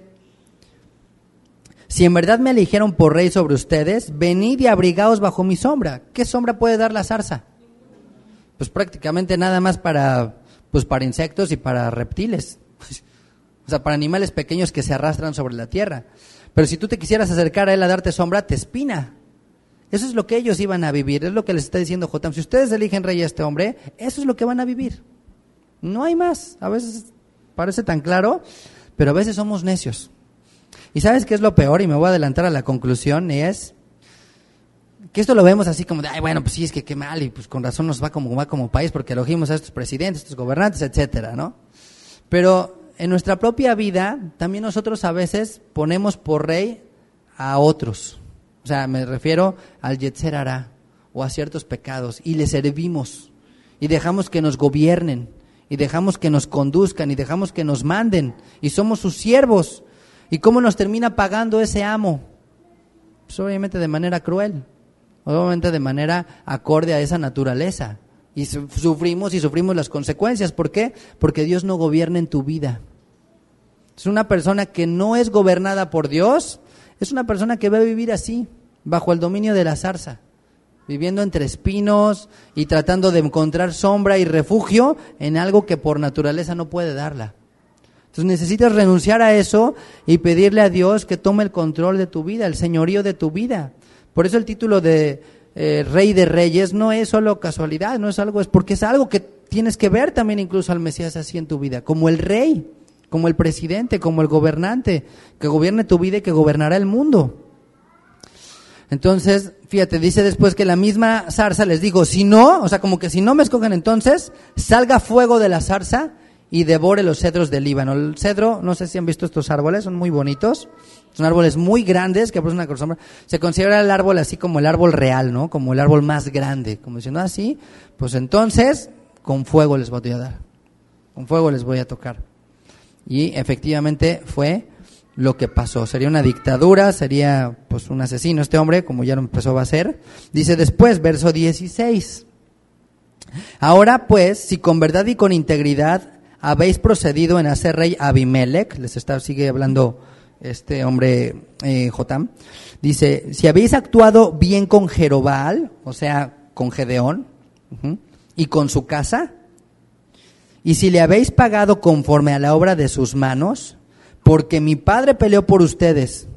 si en verdad me eligieron por rey sobre ustedes, venid y abrigaos bajo mi sombra. ¿Qué sombra puede dar la zarza? Pues prácticamente nada más para, pues para insectos y para reptiles, o sea, para animales pequeños que se arrastran sobre la tierra. Pero si tú te quisieras acercar a él a darte sombra, te espina. Eso es lo que ellos iban a vivir, es lo que les está diciendo Jotam. Si ustedes eligen rey a este hombre, eso es lo que van a vivir. No hay más. A veces parece tan claro, pero a veces somos necios. ¿Y sabes qué es lo peor? Y me voy a adelantar a la conclusión, y es que esto lo vemos así como de, ay, bueno, pues sí, es que qué mal, y pues con razón nos va como va como país, porque elegimos a estos presidentes, estos gobernantes, etcétera, ¿no? Pero en nuestra propia vida, también nosotros a veces ponemos por rey a otros. O sea, me refiero al Yetzer Hará o a ciertos pecados, y les servimos, y dejamos que nos gobiernen, y dejamos que nos conduzcan, y dejamos que nos manden, y somos sus siervos. ¿Y cómo nos termina pagando ese amo? Pues obviamente de manera cruel. Obviamente de manera acorde a esa naturaleza. Y sufrimos y sufrimos las consecuencias. ¿Por qué? Porque Dios no gobierna en tu vida. Es una persona que no es gobernada por Dios, es una persona que va a vivir así, bajo el dominio de la zarza, viviendo entre espinos y tratando de encontrar sombra y refugio en algo que por naturaleza no puede darla. Entonces necesitas renunciar a eso y pedirle a Dios que tome el control de tu vida, el señorío de tu vida. Por eso el título de eh, Rey de Reyes no es solo casualidad, no es algo, es porque es algo que tienes que ver también incluso al Mesías así en tu vida, como el rey, como el presidente, como el gobernante, que gobierne tu vida y que gobernará el mundo. Entonces, fíjate, dice después que la misma zarza les dijo, si no, o sea, como que si no me escogen entonces, salga fuego de la zarza y devore los cedros del Líbano. El cedro, no sé si han visto estos árboles, son muy bonitos, son árboles muy grandes que producen una sombra. Se considera el árbol así como el árbol real, ¿no? Como el árbol más grande, como diciendo así, pues entonces con fuego les voy a dar, con fuego les voy a tocar. Y efectivamente fue lo que pasó. Sería una dictadura, sería pues un asesino este hombre, como ya lo empezó a hacer. Dice después, verso dieciséis. Ahora pues, si con verdad y con integridad habéis procedido en hacer rey a Abimelech, les está, sigue hablando este hombre eh, Jotam, dice, si habéis actuado bien con Jerobbaal, o sea, con Gedeón, uh-huh, y con su casa, y si le habéis pagado conforme a la obra de sus manos, porque mi padre peleó por ustedes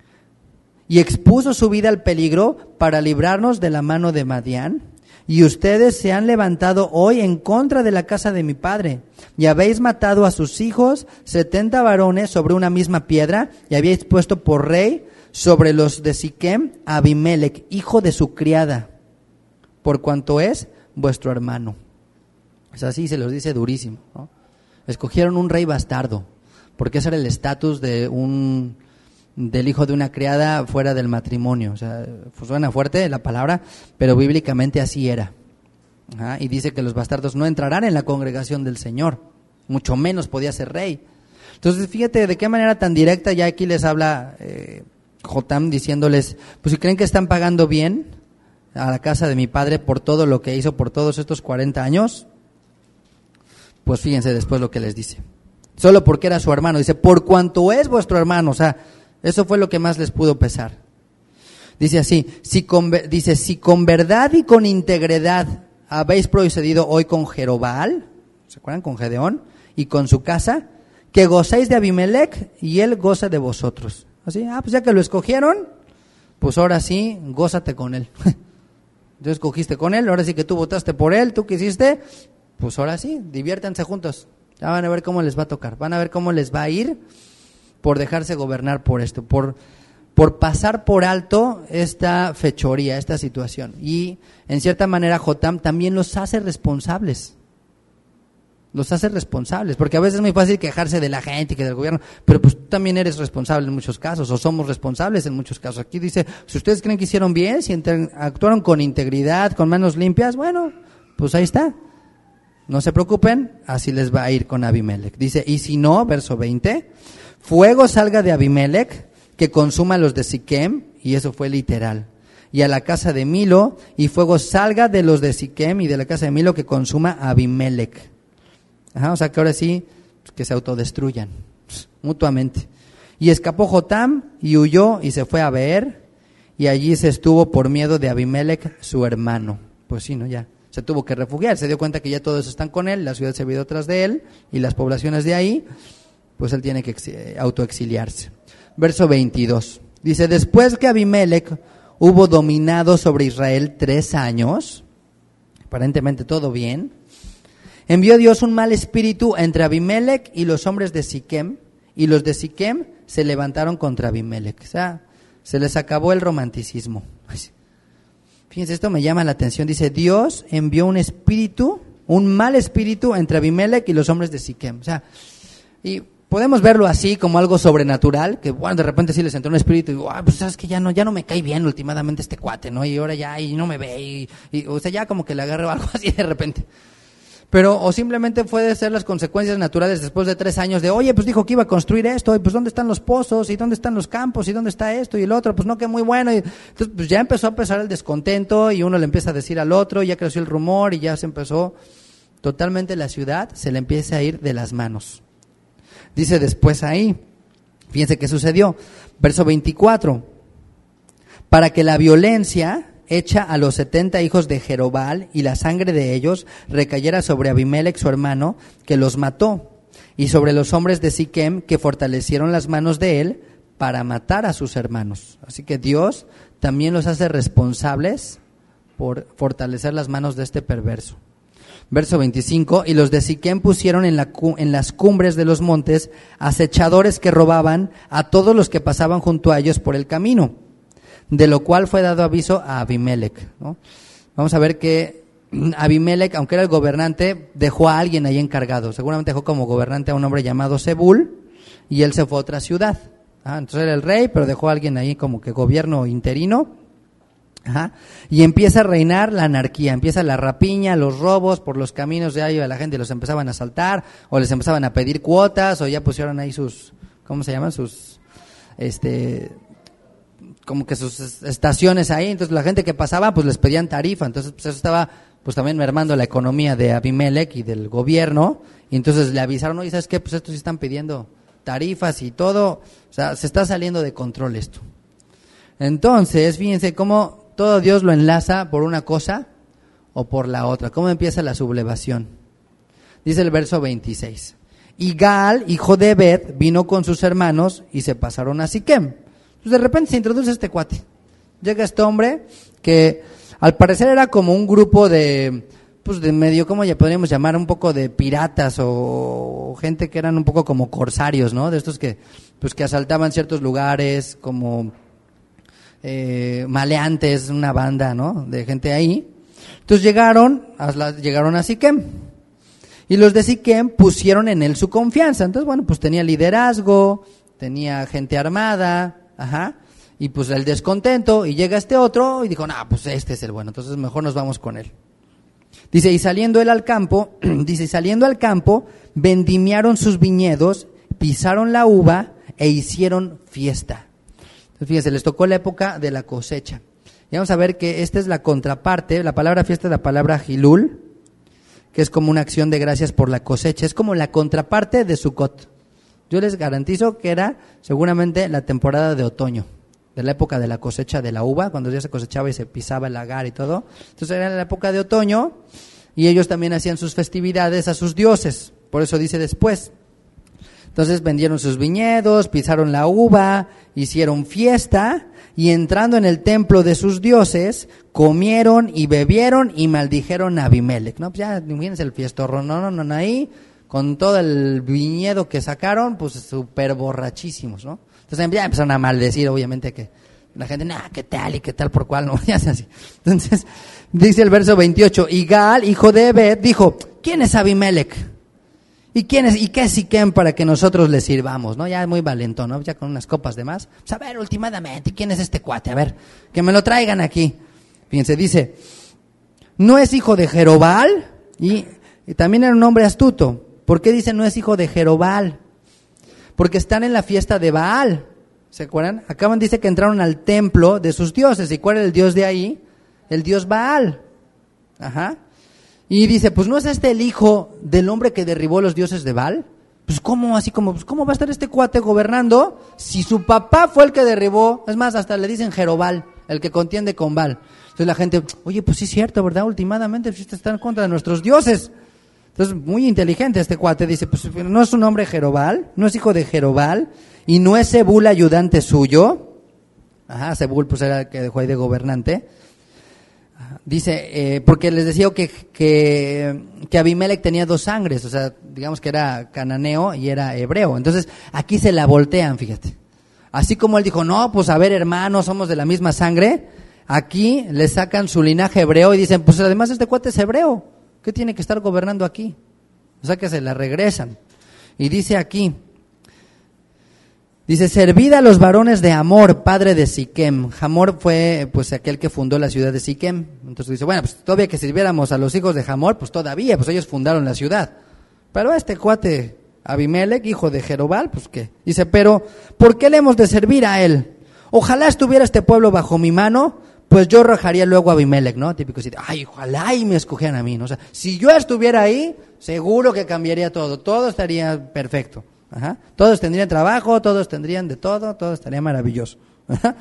y expuso su vida al peligro para librarnos de la mano de Madián, y ustedes se han levantado hoy en contra de la casa de mi padre, y habéis matado a sus hijos, setenta varones sobre una misma piedra, y habéis puesto por rey sobre los de Siquem a Abimelech, hijo de su criada, por cuanto es vuestro hermano. Es así, se los dice durísimo, ¿no? Escogieron un rey bastardo, porque ese era el estatus de un del hijo de una criada fuera del matrimonio. O sea, suena fuerte la palabra, pero bíblicamente así era. Ajá, y dice que los bastardos no entrarán en la congregación del Señor, mucho menos podía ser rey. Entonces, fíjate de qué manera tan directa ya aquí les habla eh, Jotam, diciéndoles, pues si creen que están pagando bien a la casa de mi padre por todo lo que hizo por todos estos cuarenta años, Pues fíjense después lo que les dice. Solo porque era su hermano. Dice, por cuanto es vuestro hermano. O sea, eso fue lo que más les pudo pesar. Dice así, si con, dice, si con verdad y con integridad habéis procedido hoy con Jerobal, ¿se acuerdan? Con Gedeón, y con su casa, que gozáis de Abimelec y él goza de vosotros. Así, ah, pues ya que lo escogieron, pues ahora sí, gózate con él. Tú escogiste con él, ahora sí que tú votaste por él, tú quisiste, pues ahora sí, diviértanse juntos. Ya van a ver cómo les va a tocar, van a ver cómo les va a ir por dejarse gobernar por esto, por, por pasar por alto esta fechoría, esta situación. Y en cierta manera Jotam también los hace responsables. Los hace responsables, porque a veces es muy fácil quejarse de la gente y que del gobierno, pero pues tú también eres responsable en muchos casos, o somos responsables en muchos casos. Aquí dice, si ustedes creen que hicieron bien, si actuaron con integridad, con manos limpias, bueno, pues ahí está. No se preocupen, así les va a ir con Abimelec. Dice, y si no, verso veinte, fuego salga de Abimelec, que consuma a los de Siquem, y eso fue literal, y a la casa de Milo, y fuego salga de los de Siquem y de la casa de Milo, que consuma a Abimelec. Ajá, o sea que ahora sí, que se autodestruyan mutuamente. Y escapó Jotam y huyó y se fue a Beer, y allí se estuvo por miedo de Abimelec, su hermano. Pues sí, ¿no? Ya se tuvo que refugiar, se dio cuenta que ya todos están con él, la ciudad se vio detrás de él, y las poblaciones de ahí, pues él tiene que autoexiliarse. Verso veintidós, dice, después que Abimelec hubo dominado sobre Israel tres años, aparentemente todo bien, envió Dios un mal espíritu entre Abimelec y los hombres de Siquem, y los de Siquem se levantaron contra Abimelec. O sea, se les acabó el romanticismo. Fíjense, esto me llama la atención. Dice, Dios envió un espíritu, un mal espíritu entre Abimelec y los hombres de Siquem. O sea, y podemos verlo así como algo sobrenatural, que bueno, de repente sí les entró un espíritu y ah, pues sabes que ya no, ya no me cae bien últimamente este cuate, ¿no? Y ahora ya, y no me ve, y, y o sea, ya como que le agarró algo así de repente. Pero, o simplemente puede ser las consecuencias naturales después de tres años de, oye, pues dijo que iba a construir esto, y pues ¿dónde están los pozos? ¿Y dónde están los campos? ¿Y dónde está esto? Y el otro, pues no, que muy bueno. Y entonces, pues ya empezó a empezar el descontento, y uno le empieza a decir al otro, y ya creció el rumor, y ya se empezó, totalmente la ciudad se le empieza a ir de las manos. Dice después ahí, fíjense qué sucedió, verso veinticuatro, para que la violencia hecha a los setenta hijos de Jerobal y la sangre de ellos recayera sobre Abimelec su hermano, que los mató, y sobre los hombres de Siquem, que fortalecieron las manos de él para matar a sus hermanos. Así que Dios también los hace responsables por fortalecer las manos de este perverso. Verso veinticinco, y los de Siquem pusieron en, la, en las cumbres de los montes acechadores que robaban a todos los que pasaban junto a ellos por el camino, de lo cual fue dado aviso a Abimelec, ¿no? Vamos a ver que Abimelec, aunque era el gobernante, dejó a alguien ahí encargado. Seguramente dejó como gobernante a un hombre llamado Zebul, y él se fue a otra ciudad. Ah, entonces era el rey, pero dejó a alguien ahí como que gobierno interino. Ajá. Y empieza a reinar la anarquía, empieza la rapiña, los robos por los caminos, ya iba la gente y los empezaban a asaltar, o les empezaban a pedir cuotas, o ya pusieron ahí sus, ¿cómo se llaman? Sus, este... como que sus estaciones ahí, entonces la gente que pasaba pues les pedían tarifa, entonces pues eso estaba pues también mermando la economía de Abimelec y del gobierno, y entonces le avisaron, oye, ¿sabes qué? Pues estos sí están pidiendo tarifas y todo, o sea, se está saliendo de control esto. Entonces, fíjense cómo todo Dios lo enlaza por una cosa o por la otra, cómo empieza la sublevación. Dice el verso veintiséis, y Gaal, hijo de Ebed, vino con sus hermanos y se pasaron a Siquem. Pues de repente se introduce este cuate. Llega este hombre que al parecer era como un grupo de, pues de medio, ¿cómo ya podríamos llamar? Un poco de piratas o gente que eran un poco como corsarios, ¿no? De estos que, pues que asaltaban ciertos lugares, como eh, maleantes, una banda, ¿no? De gente ahí. Entonces llegaron, a la, llegaron a Siquem. Y los de Siquem pusieron en él su confianza. Entonces, bueno, pues tenía liderazgo, tenía gente armada. Ajá, y pues el descontento, y llega este otro y dijo, nah, pues este es el bueno, entonces mejor nos vamos con él. Dice, y saliendo él al campo, dice, y saliendo al campo, vendimiaron sus viñedos, pisaron la uva e hicieron fiesta. Entonces fíjense, les tocó la época de la cosecha. Y vamos a ver que esta es la contraparte, la palabra fiesta es la palabra Hilul, que es como una acción de gracias por la cosecha, es como la contraparte de Sukkot. Yo les garantizo que era seguramente la temporada de otoño, de la época de la cosecha de la uva, cuando ya se cosechaba y se pisaba el agar y todo. Entonces era la época de otoño y ellos también hacían sus festividades a sus dioses, por eso dice después. Entonces vendieron sus viñedos, pisaron la uva, hicieron fiesta y entrando en el templo de sus dioses, comieron y bebieron y maldijeron a Abimelech. No, pues ya, imagínense el fiestorro, no, no, no, ahí, con todo el viñedo que sacaron, pues súper borrachísimos, ¿no? Entonces ya empezaron a maldecir, obviamente, que la gente, nah, qué tal y qué tal por cuál, no, ya se así. Entonces, dice el verso veintiocho, y Gaal, hijo de Ebed, dijo, ¿quién es Abimelech? ¿Y quién es, y qué es Siquem para que nosotros le sirvamos? ¿No? Ya muy valentón, ¿no? Ya con unas copas de más. Pues a ver, últimamente, ¿quién es este cuate? A ver, que me lo traigan aquí. Fíjense, dice, ¿no es hijo de Jerobal? Y, y también era un hombre astuto. ¿Por qué dice no es hijo de Jerobal? Porque están en la fiesta de Baal. ¿Se acuerdan? Acaban, dice que entraron al templo de sus dioses. ¿Y cuál era el dios de ahí? El dios Baal. Ajá. Y dice, pues ¿no es este el hijo del hombre que derribó los dioses de Baal? Pues ¿cómo? Así como, pues ¿cómo va a estar este cuate gobernando si su papá fue el que derribó? Es más, hasta le dicen Jerobal, el que contiende con Baal. Entonces la gente, oye, pues sí es cierto, ¿verdad? Últimamente está en contra de nuestros dioses. Entonces, muy inteligente este cuate, dice, pues no es un hombre Jerobal, no es hijo de Jerobal, y no es Zebul ayudante suyo. Ajá, Zebul pues era el que dejó ahí de gobernante. Dice, eh, porque les decía que, que, que Abimelech tenía dos sangres, o sea, digamos que era cananeo y era hebreo. Entonces, aquí se la voltean, fíjate. Así como él dijo, no, pues a ver, hermanos, somos de la misma sangre, aquí le sacan su linaje hebreo y dicen, pues además este cuate es hebreo, ¿qué tiene que estar gobernando aquí? O sea, que se la regresan. Y dice aquí, dice, servid a los varones de Hamor, padre de Siquem. Hamor fue pues aquel que fundó la ciudad de Siquem. Entonces dice, bueno, pues todavía que sirviéramos a los hijos de Hamor, pues todavía, pues ellos fundaron la ciudad. Pero este cuate, Abimelech, hijo de Jerobal, pues qué. Dice, pero ¿por qué le hemos de servir a él? Ojalá estuviera este pueblo bajo mi mano, pues yo arrojaría luego a Abimelech, ¿no? Típico, ay, ojalá y me escogieran a mí, ¿no? O sea, si yo estuviera ahí, seguro que cambiaría todo, todo estaría perfecto. Ajá. Todos tendrían trabajo, todos tendrían de todo, todo estaría maravilloso. Ajá.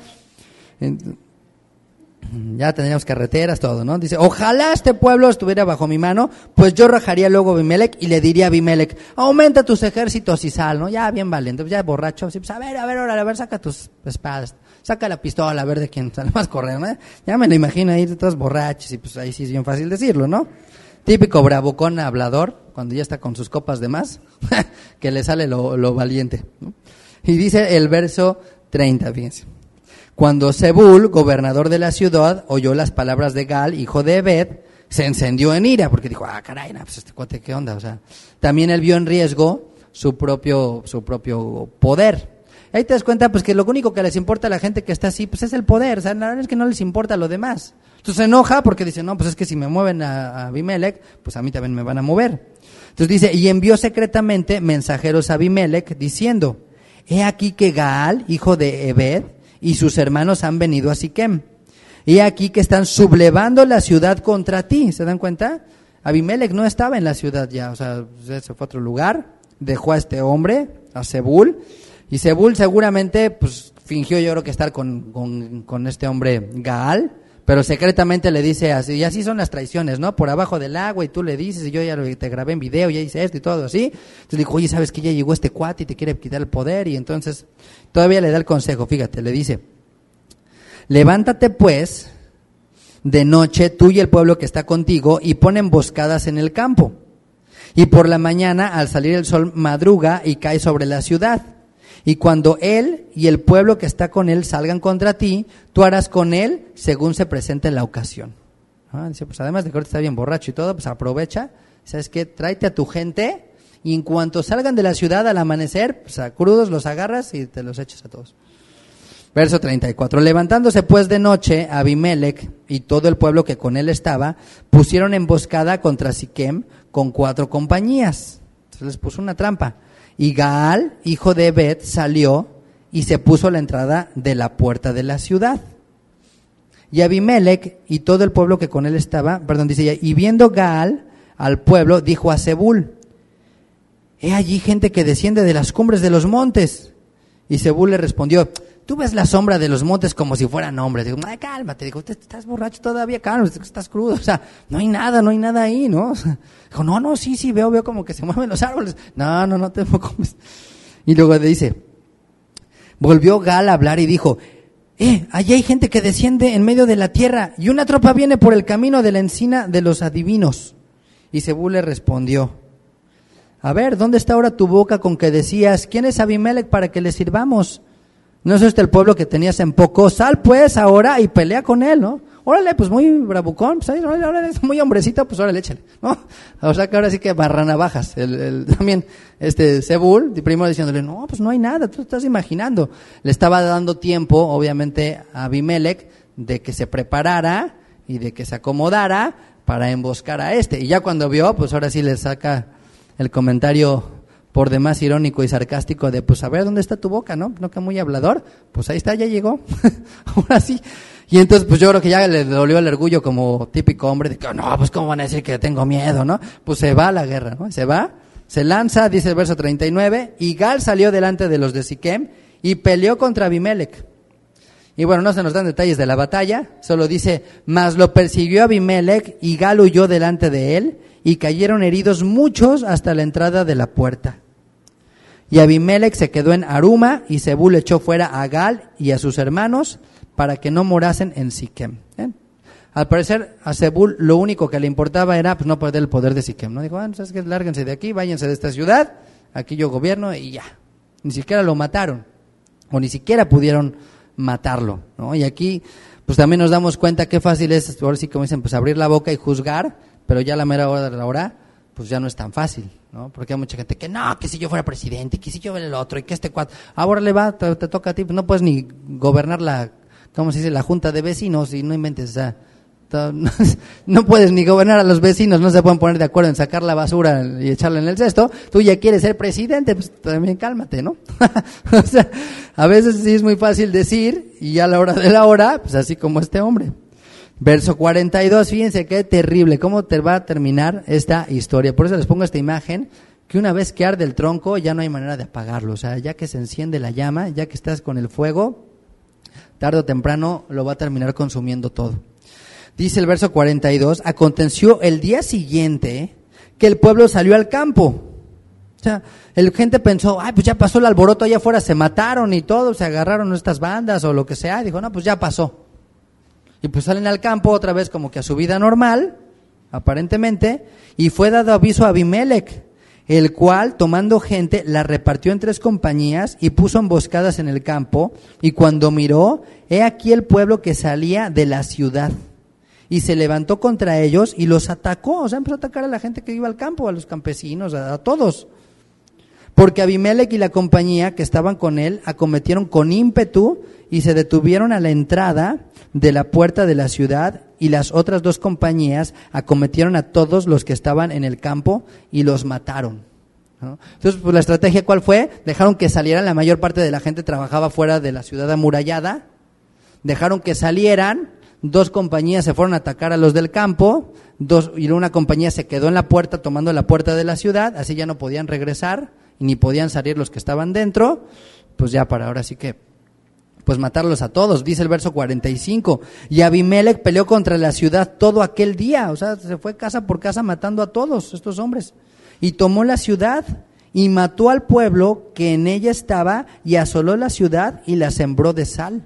Ya tendríamos carreteras, todo, ¿no? Dice, ojalá este pueblo estuviera bajo mi mano, pues yo rajaría luego a Abimelech y le diría a Abimelech, aumenta tus ejércitos y sal, ¿no? Ya bien valiente, ya borracho, así, pues a ver, a ver, órale, a ver, saca tus espadas, saca la pistola, a ver de quién sale más correr, ¿no? Ya me lo imagino ahí todos borrachos y pues ahí sí es bien fácil decirlo, ¿no? Típico bravucón hablador, cuando ya está con sus copas de más, que le sale lo, lo valiente, ¿no? Y dice el verso treinta, fíjense. Cuando Zebul, gobernador de la ciudad, oyó las palabras de Gaal, hijo de Ebed, se encendió en ira, porque dijo, ah, caray, nah, pues este cuate, ¿qué onda? O sea, también él vio en riesgo su propio, su propio poder. Ahí te das cuenta, pues, que lo único que les importa a la gente que está así, pues, es el poder. O sea, la verdad es que no les importa lo demás. Entonces se enoja porque dice, no, pues es que si me mueven a, a Abimelech, pues a mí también me van a mover. Entonces dice, y envió secretamente mensajeros a Abimelech, diciendo, he aquí que Gaal, hijo de Ebed, y sus hermanos han venido a Siquem. He aquí que están sublevando la ciudad contra ti. ¿Se dan cuenta? Abimelech no estaba en la ciudad ya, o sea, se fue a otro lugar, dejó a este hombre, a Zebul, y Zebul seguramente, pues, fingió yo creo que estar con, con, con este hombre Gaal, pero secretamente le dice así, y así son las traiciones, ¿no? Por abajo del agua, y tú le dices, y yo ya te grabé en video, ya hice esto y todo así. Entonces dijo, oye, ¿sabes que ya llegó este cuate y te quiere quitar el poder? Y entonces todavía le da el consejo, fíjate, le dice, levántate pues de noche, tú y el pueblo que está contigo, y pon emboscadas en el campo. Y por la mañana, al salir el sol, madruga y cae sobre la ciudad. Y cuando él y el pueblo que está con él salgan contra ti, tú harás con él según se presente la ocasión. ¿Ah? Dice, pues además de que ahorita está bien borracho y todo, pues aprovecha, ¿sabes qué? Tráete a tu gente y en cuanto salgan de la ciudad al amanecer, pues a crudos los agarras y te los echas a todos. Verso treinta y cuatro. Levantándose pues de noche, Abimelech y todo el pueblo que con él estaba, pusieron emboscada contra Siquem con cuatro compañías. Entonces les puso una trampa. Y Gaal, hijo de Ebed, salió y se puso a la entrada de la puerta de la ciudad. Y Abimelech y todo el pueblo que con él estaba, perdón, dice ella, y viendo Gaal al pueblo, dijo a Zebul: he allí gente que desciende de las cumbres de los montes. Y Zebul le respondió: tú ves la sombra de los montes como si fueran hombres. Digo, ay, cálmate, digo, estás borracho todavía, cálmate, estás crudo, o sea, no hay nada, no hay nada ahí, ¿no? O sea, dijo, no, no, sí, sí, veo, veo como que se mueven los árboles. No, no, no te preocupes. Y luego le dice, volvió Gal a hablar y dijo: eh, allí hay gente que desciende en medio de la tierra, y una tropa viene por el camino de la encina de los adivinos. Y Zebul le respondió: a ver, ¿dónde está ahora tu boca con que decías, ¿quién es Abimelech para que le sirvamos? ¿No es este el pueblo que tenías en poco? Sal pues ahora y pelea con él, ¿no? Órale, pues muy bravucón, pues órale, órale, muy hombrecito, pues órale, échale, ¿no? O sea que ahora sí que barranavajas. El, el, también este Zebul, primero diciéndole, no, pues no hay nada, tú estás imaginando. Le estaba dando tiempo, obviamente, a Abimelech de que se preparara y de que se acomodara para emboscar a este. Y ya cuando vio, pues ahora sí le saca el comentario por demás irónico y sarcástico de, pues a ver, ¿dónde está tu boca, no? ¿No que muy hablador? Pues ahí está, ya llegó. Ahora sí. Y entonces, pues yo creo que ya le dolió el orgullo como típico hombre de que, no, pues cómo van a decir que tengo miedo, ¿no? Pues se va a la guerra, ¿no? Se va, se lanza, dice el verso treinta y nueve, y Gal salió delante de los de Siquem y peleó contra Abimelech. Y bueno, no se nos dan detalles de la batalla, solo dice, mas lo persiguió Abimelech y Gal huyó delante de él y cayeron heridos muchos hasta la entrada de la puerta. Y Abimelech se quedó en Aruma y Zebul echó fuera a Gal y a sus hermanos para que no morasen en Siquem. ¿Eh? Al parecer a Zebul lo único que le importaba era pues no perder el poder de Siquem, ¿no? Dijo, bueno, ¿sabes qué? Lárguense de aquí, váyanse de esta ciudad, aquí yo gobierno y ya. Ni siquiera lo mataron, o ni siquiera pudieron matarlo, ¿no? Y aquí pues también nos damos cuenta qué fácil es, ahora sí como dicen, pues abrir la boca y juzgar, pero ya a la mera hora de la hora, pues ya no es tan fácil, ¿no? Porque hay mucha gente que no, que si yo fuera presidente, que si yo fuera el otro, y que este cuatro, ahora le va, te, te toca a ti, pues no puedes ni gobernar la, ¿cómo se dice? La junta de vecinos y no inventes, o sea, no, no puedes ni gobernar a los vecinos, no se pueden poner de acuerdo en sacar la basura y echarla en el cesto, tú ya quieres ser presidente, pues también cálmate, ¿no? O sea, a veces sí es muy fácil decir, y a la hora de la hora, pues así como este hombre. Verso cuarenta y dos, fíjense qué terrible, cómo te va a terminar esta historia. Por eso les pongo esta imagen, que una vez que arde el tronco, ya no hay manera de apagarlo. O sea, ya que se enciende la llama, ya que estás con el fuego, tarde o temprano lo va a terminar consumiendo todo. Dice el verso cuarenta y dos, aconteció el día siguiente que el pueblo salió al campo. O sea, el gente pensó, ay, pues ya pasó el alboroto allá afuera, se mataron y todo, se agarraron estas bandas o lo que sea. Dijo, no, pues ya pasó. Y pues salen al campo otra vez como que a su vida normal, aparentemente, y fue dado aviso a Abimelech, el cual, tomando gente, la repartió en tres compañías y puso emboscadas en el campo, y cuando miró, he aquí el pueblo que salía de la ciudad, y se levantó contra ellos y los atacó, o sea, empezó a atacar a la gente que iba al campo, a los campesinos, a, a todos. Porque Abimelech y la compañía que estaban con él acometieron con ímpetu y se detuvieron a la entrada de la puerta de la ciudad, y las otras dos compañías acometieron a todos los que estaban en el campo y los mataron, ¿no? Entonces, pues la estrategia ¿cuál fue? Dejaron que salieran, la mayor parte de la gente trabajaba fuera de la ciudad amurallada, dejaron que salieran, dos compañías se fueron a atacar a los del campo, dos, y una compañía se quedó en la puerta tomando la puerta de la ciudad, así ya no podían regresar y ni podían salir los que estaban dentro, pues ya para ahora sí que pues matarlos a todos. Dice el verso cuarenta y cinco, y Abimelech peleó contra la ciudad todo aquel día, o sea, se fue casa por casa matando a todos estos hombres, y tomó la ciudad y mató al pueblo que en ella estaba y asoló la ciudad y la sembró de sal.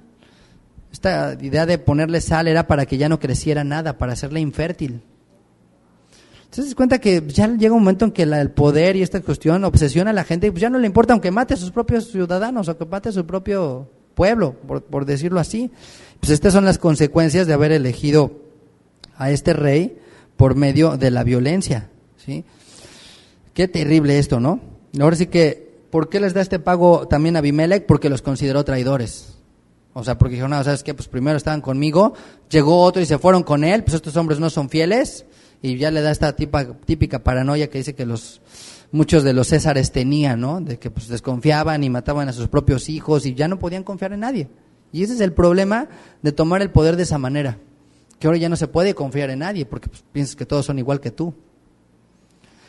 Esta idea de ponerle sal era para que ya no creciera nada, para hacerla infértil. Entonces se cuenta que ya llega un momento en que la, el poder y esta cuestión obsesiona a la gente y pues ya no le importa, aunque mate a sus propios ciudadanos, aunque mate a su propio pueblo, por, por decirlo así. Pues estas son las consecuencias de haber elegido a este rey por medio de la violencia, ¿sí? Qué terrible esto, ¿no? Ahora sí que, ¿por qué les da este pago también a Abimelech? Porque los consideró traidores. O sea, porque dijeron, no, ¿sabes qué? Pues primero estaban conmigo, llegó otro y se fueron con él, pues estos hombres no son fieles, y ya le da esta tipa, típica paranoia que dice que los muchos de los césares tenían, ¿no? De que pues desconfiaban y mataban a sus propios hijos y ya no podían confiar en nadie. Y ese es el problema de tomar el poder de esa manera, que ahora ya no se puede confiar en nadie porque pues, piensas que todos son igual que tú.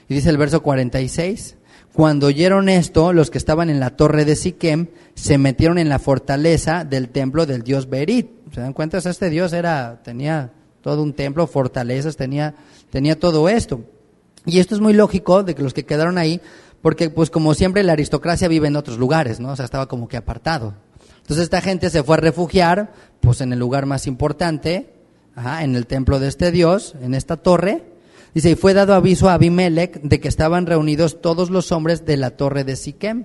Y dice el verso cuarenta y seis, cuando oyeron esto, los que estaban en la torre de Siquem se metieron en la fortaleza del templo del dios Berit. ¿Se dan cuenta? O sea, este dios era, tenía todo un templo, fortalezas, tenía, tenía todo esto. Y esto es muy lógico de que los que quedaron ahí, porque pues como siempre la aristocracia vive en otros lugares, ¿no? O sea, estaba como que apartado. Entonces esta gente se fue a refugiar, pues en el lugar más importante, ajá, en el templo de este dios, en esta torre. Dice, y fue dado aviso a Abimelech de que estaban reunidos todos los hombres de la torre de Siquem.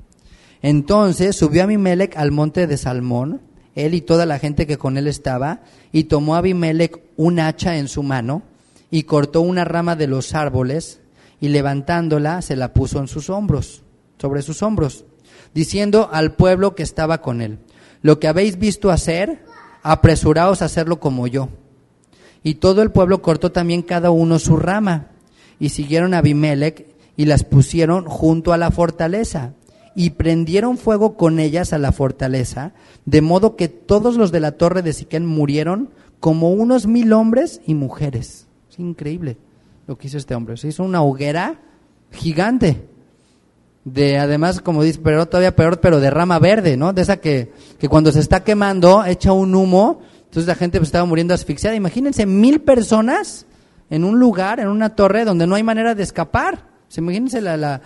Entonces subió Abimelech al monte de Salmón, él y toda la gente que con él estaba, y tomó Abimelech un hacha en su mano, y cortó una rama de los árboles, y levantándola se la puso en sus hombros, sobre sus hombros, diciendo al pueblo que estaba con él, lo que habéis visto hacer, apresuraos a hacerlo como yo. Y todo el pueblo cortó también cada uno su rama, y siguieron a Abimelech, y las pusieron junto a la fortaleza, y prendieron fuego con ellas a la fortaleza, de modo que todos los de la torre de Siquem murieron, como unos mil hombres y mujeres. Es increíble lo que hizo este hombre. Se hizo una hoguera gigante, de además, como dice, pero todavía peor, pero de rama verde, ¿no? De esa que, que cuando se está quemando echa un humo. Entonces la gente pues estaba muriendo asfixiada. Imagínense mil personas en un lugar, en una torre donde no hay manera de escapar. O sea, imagínense la, la,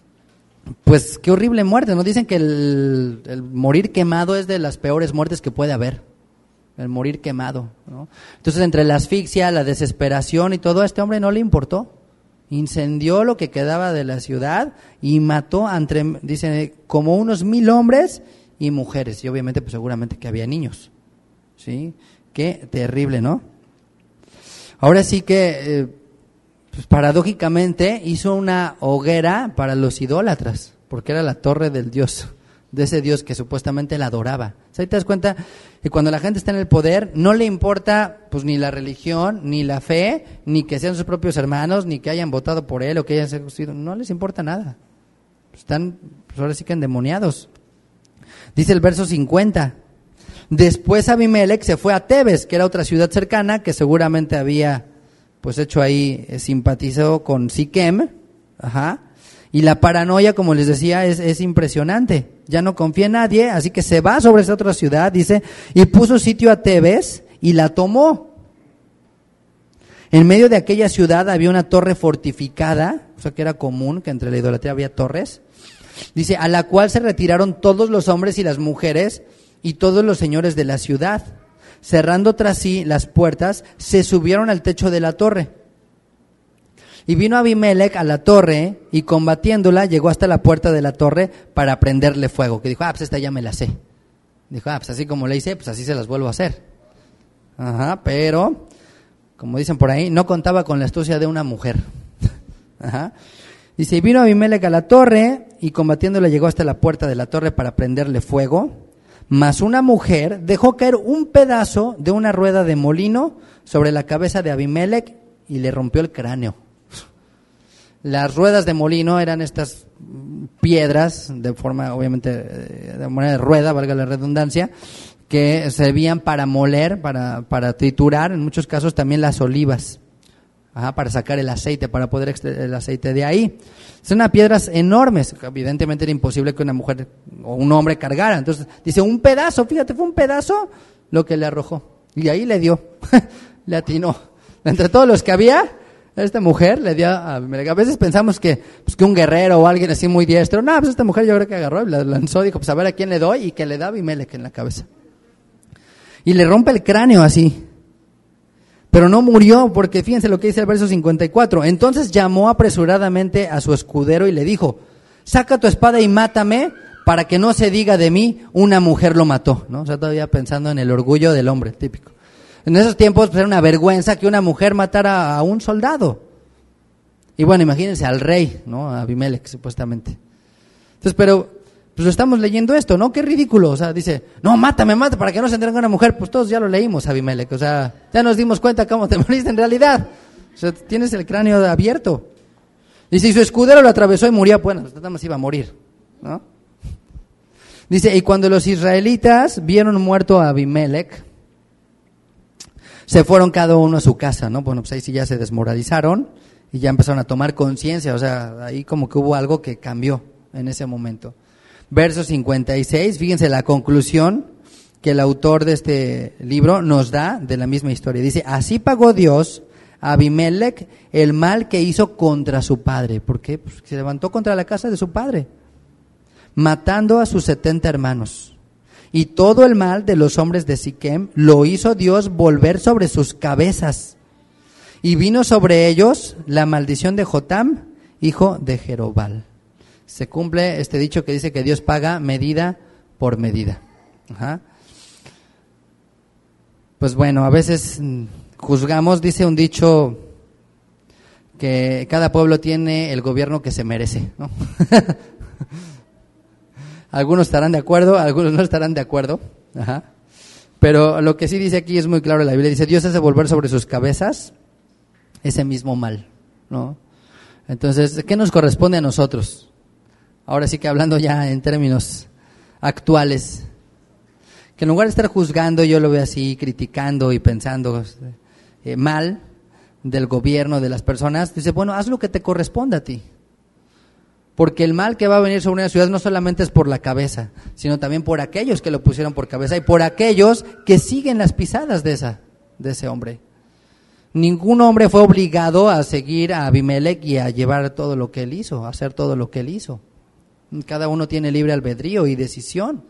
pues qué horrible muerte, ¿no? Dicen que el, el morir quemado es de las peores muertes que puede haber. El morir quemado, ¿no? Entonces entre la asfixia, la desesperación y todo, a este hombre no le importó. Incendió lo que quedaba de la ciudad y mató entre, dicen, como unos mil hombres y mujeres. Y obviamente pues seguramente que había niños. ¿Sí? Qué terrible, ¿no? Ahora sí que, eh, pues paradójicamente, hizo una hoguera para los idólatras, porque era la torre del dios, de ese dios que supuestamente la adoraba. O sea, ahí te das cuenta que cuando la gente está en el poder, no le importa pues ni la religión, ni la fe, ni que sean sus propios hermanos, ni que hayan votado por él o que hayan sido, no les importa nada. Están, pues ahora sí que endemoniados. Dice el verso cincuenta. Después Abimelech se fue a Tebes, que era otra ciudad cercana, que seguramente había pues hecho ahí, eh, simpatizó con Siquem, ajá, y la paranoia, como les decía, es, es impresionante, ya no confía en nadie, así que se va sobre esa otra ciudad, dice, y puso sitio a Tebes y la tomó. En medio de aquella ciudad había una torre fortificada, o sea que era común que entre la idolatría había torres, dice, a la cual se retiraron todos los hombres y las mujeres, y todos los señores de la ciudad, cerrando tras sí las puertas, se subieron al techo de la torre. Y vino Abimelech a la torre, y combatiéndola, llegó hasta la puerta de la torre para prenderle fuego. Que dijo, ah, pues esta ya me la sé. Dijo, ah, pues así como le hice, pues así se las vuelvo a hacer. Ajá, pero, como dicen por ahí, no contaba con la astucia de una mujer. Ajá. Dice, y vino Abimelech a la torre, y combatiéndola llegó hasta la puerta de la torre para prenderle fuego. Mas una mujer dejó caer un pedazo de una rueda de molino sobre la cabeza de Abimelech y le rompió el cráneo. Las ruedas de molino eran estas piedras de forma, obviamente, de manera de rueda, valga la redundancia, que servían para moler, para, para triturar, en muchos casos también las olivas, ajá, para sacar el aceite, para poder extraer el aceite de ahí. Son unas piedras enormes, evidentemente era imposible que una mujer o un hombre cargara. Entonces dice, un pedazo, fíjate, fue un pedazo lo que le arrojó. Y ahí le dio, le atinó. Entre todos los que había, esta mujer le dio a Abimelech. A veces pensamos que, pues, que un guerrero o alguien así muy diestro. No, pues esta mujer yo creo que agarró y la lanzó, dijo, pues a ver a quién le doy, y que le da a Abimelech en la cabeza. Y le rompe el cráneo así. Pero no murió, porque fíjense lo que dice el verso cincuenta y cuatro. Entonces llamó apresuradamente a su escudero y le dijo, saca tu espada y mátame, para que no se diga de mí, una mujer lo mató, ¿no? O sea, todavía pensando en el orgullo del hombre, típico. En esos tiempos pues, era una vergüenza que una mujer matara a un soldado. Y bueno, imagínense al rey, ¿no? A Abimelech, supuestamente. Entonces, pero pues lo estamos leyendo esto, ¿no? Qué ridículo. O sea, dice, no, mátame, mátame, para que no se entregue una mujer. Pues todos ya lo leímos, Abimelech. O sea, ya nos dimos cuenta cómo te moriste en realidad. O sea, tienes el cráneo abierto. Dice, y su escudero lo atravesó y murió. Bueno, pues nada más iba a morir, ¿no? Dice, y cuando los israelitas vieron muerto a Abimelech, se fueron cada uno a su casa, ¿no? Bueno, pues ahí sí ya se desmoralizaron. y ya empezaron a tomar conciencia, o sea, ahí como que hubo algo que cambió en ese momento. Verso cincuenta y seis, fíjense la conclusión que el autor de este libro nos da de la misma historia. Dice, así pagó Dios a Abimelech el mal que hizo contra su padre. ¿Por qué? Pues se levantó contra la casa de su padre, matando a sus setenta hermanos. Y todo el mal de los hombres de Siquem lo hizo Dios volver sobre sus cabezas. Y vino sobre ellos la maldición de Jotam, hijo de Jerobal. Se cumple este dicho que dice que Dios paga medida por medida. Ajá. Pues bueno, a veces juzgamos, dice un dicho, que cada pueblo tiene el gobierno que se merece, ¿no? Algunos estarán de acuerdo, algunos no estarán de acuerdo. Ajá. Pero lo que sí dice aquí es muy claro en la Biblia, dice, Dios hace volver sobre sus cabezas ese mismo mal, ¿no? Entonces, ¿qué nos corresponde a nosotros? Ahora sí que hablando ya en términos actuales, que en lugar de estar juzgando, yo lo veo así, criticando y pensando eh, mal del gobierno, de las personas, dice, bueno, haz lo que te corresponde a ti. Porque el mal que va a venir sobre una ciudad no solamente es por la cabeza, sino también por aquellos que lo pusieron por cabeza y por aquellos que siguen las pisadas de esa, de ese hombre. Ningún hombre fue obligado a seguir a Abimelech y a llevar todo lo que él hizo, a hacer todo lo que él hizo. Cada uno tiene libre albedrío y decisión.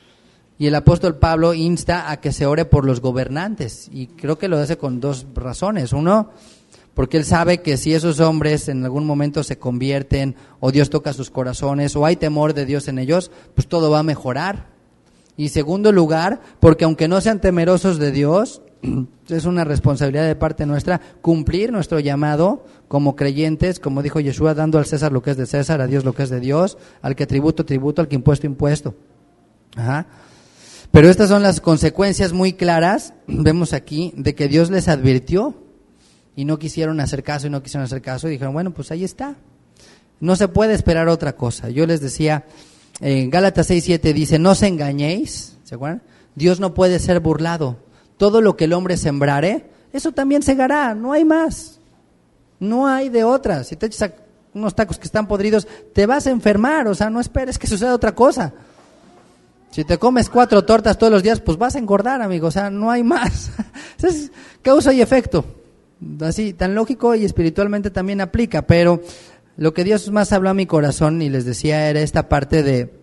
Y el apóstol Pablo insta a que se ore por los gobernantes, y creo que lo hace con dos razones. Uno, porque él sabe que si esos hombres en algún momento se convierten, o Dios toca sus corazones, o hay temor de Dios en ellos, pues todo va a mejorar. Y segundo lugar, porque aunque no sean temerosos de Dios, es una responsabilidad de parte nuestra cumplir nuestro llamado como creyentes, como dijo Yeshua, dando al César lo que es de César, a Dios lo que es de Dios, al que tributo, tributo, al que impuesto, impuesto. Ajá. Pero estas son las consecuencias muy claras, vemos aquí, de que Dios les advirtió y no quisieron hacer caso y no quisieron hacer caso y dijeron, bueno, pues ahí está. No se puede esperar otra cosa. Yo les decía, en Gálatas seis siete dice, no se engañéis, ¿se acuerdan? Dios no puede ser burlado. Todo lo que el hombre sembrare, eso también segará, no hay más. No hay de otra. Si te echas unos tacos que están podridos, te vas a enfermar, o sea, no esperes que suceda otra cosa. Si te comes cuatro tortas todos los días, pues vas a engordar, amigo, o sea, no hay más. Es causa y efecto. Así, tan lógico y espiritualmente también aplica, pero lo que Dios más habló a mi corazón y les decía era esta parte de,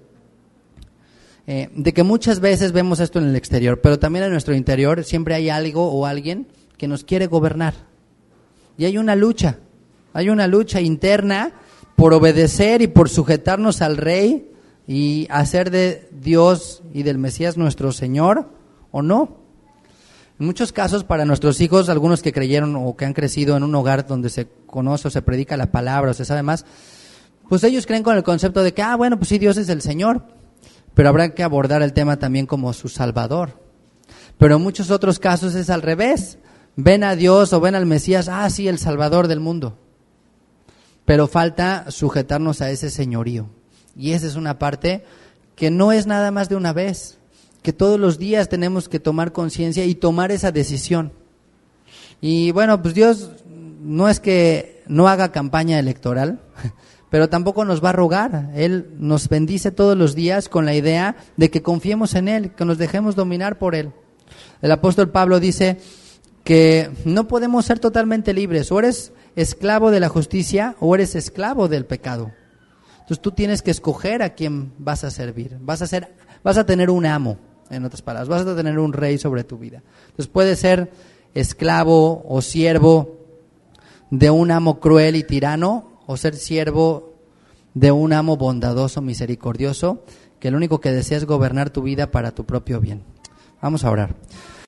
eh, de que muchas veces vemos esto en el exterior, pero también en nuestro interior siempre hay algo o alguien que nos quiere gobernar. Y hay una lucha, hay una lucha interna por obedecer y por sujetarnos al Rey y hacer de Dios y del Mesías nuestro Señor, ¿o no? En muchos casos para nuestros hijos, algunos que creyeron o que han crecido en un hogar donde se conoce o se predica la palabra o se sabe más, pues ellos creen con el concepto de que, ah, bueno, pues sí, Dios es el Señor, pero habrá que abordar el tema también como su Salvador. Pero en muchos otros casos es al revés, ven a Dios o ven al Mesías, ah, sí, el Salvador del mundo, pero falta sujetarnos a ese señorío. Y esa es una parte que no es nada más de una vez, que todos los días tenemos que tomar conciencia y tomar esa decisión. Y bueno, pues Dios no es que no haga campaña electoral, pero tampoco nos va a rogar. Él nos bendice todos los días con la idea de que confiemos en Él, que nos dejemos dominar por Él. El apóstol Pablo dice que no podemos ser totalmente libres, o eres esclavo de la justicia o eres esclavo del pecado. Entonces tú tienes que escoger a quién vas a servir. Vas a ser, vas a tener un amo, en otras palabras, vas a tener un rey sobre tu vida. Entonces puedes ser esclavo o siervo de un amo cruel y tirano, o ser siervo de un amo bondadoso, misericordioso, que lo único que desea es gobernar tu vida para tu propio bien. Vamos a orar.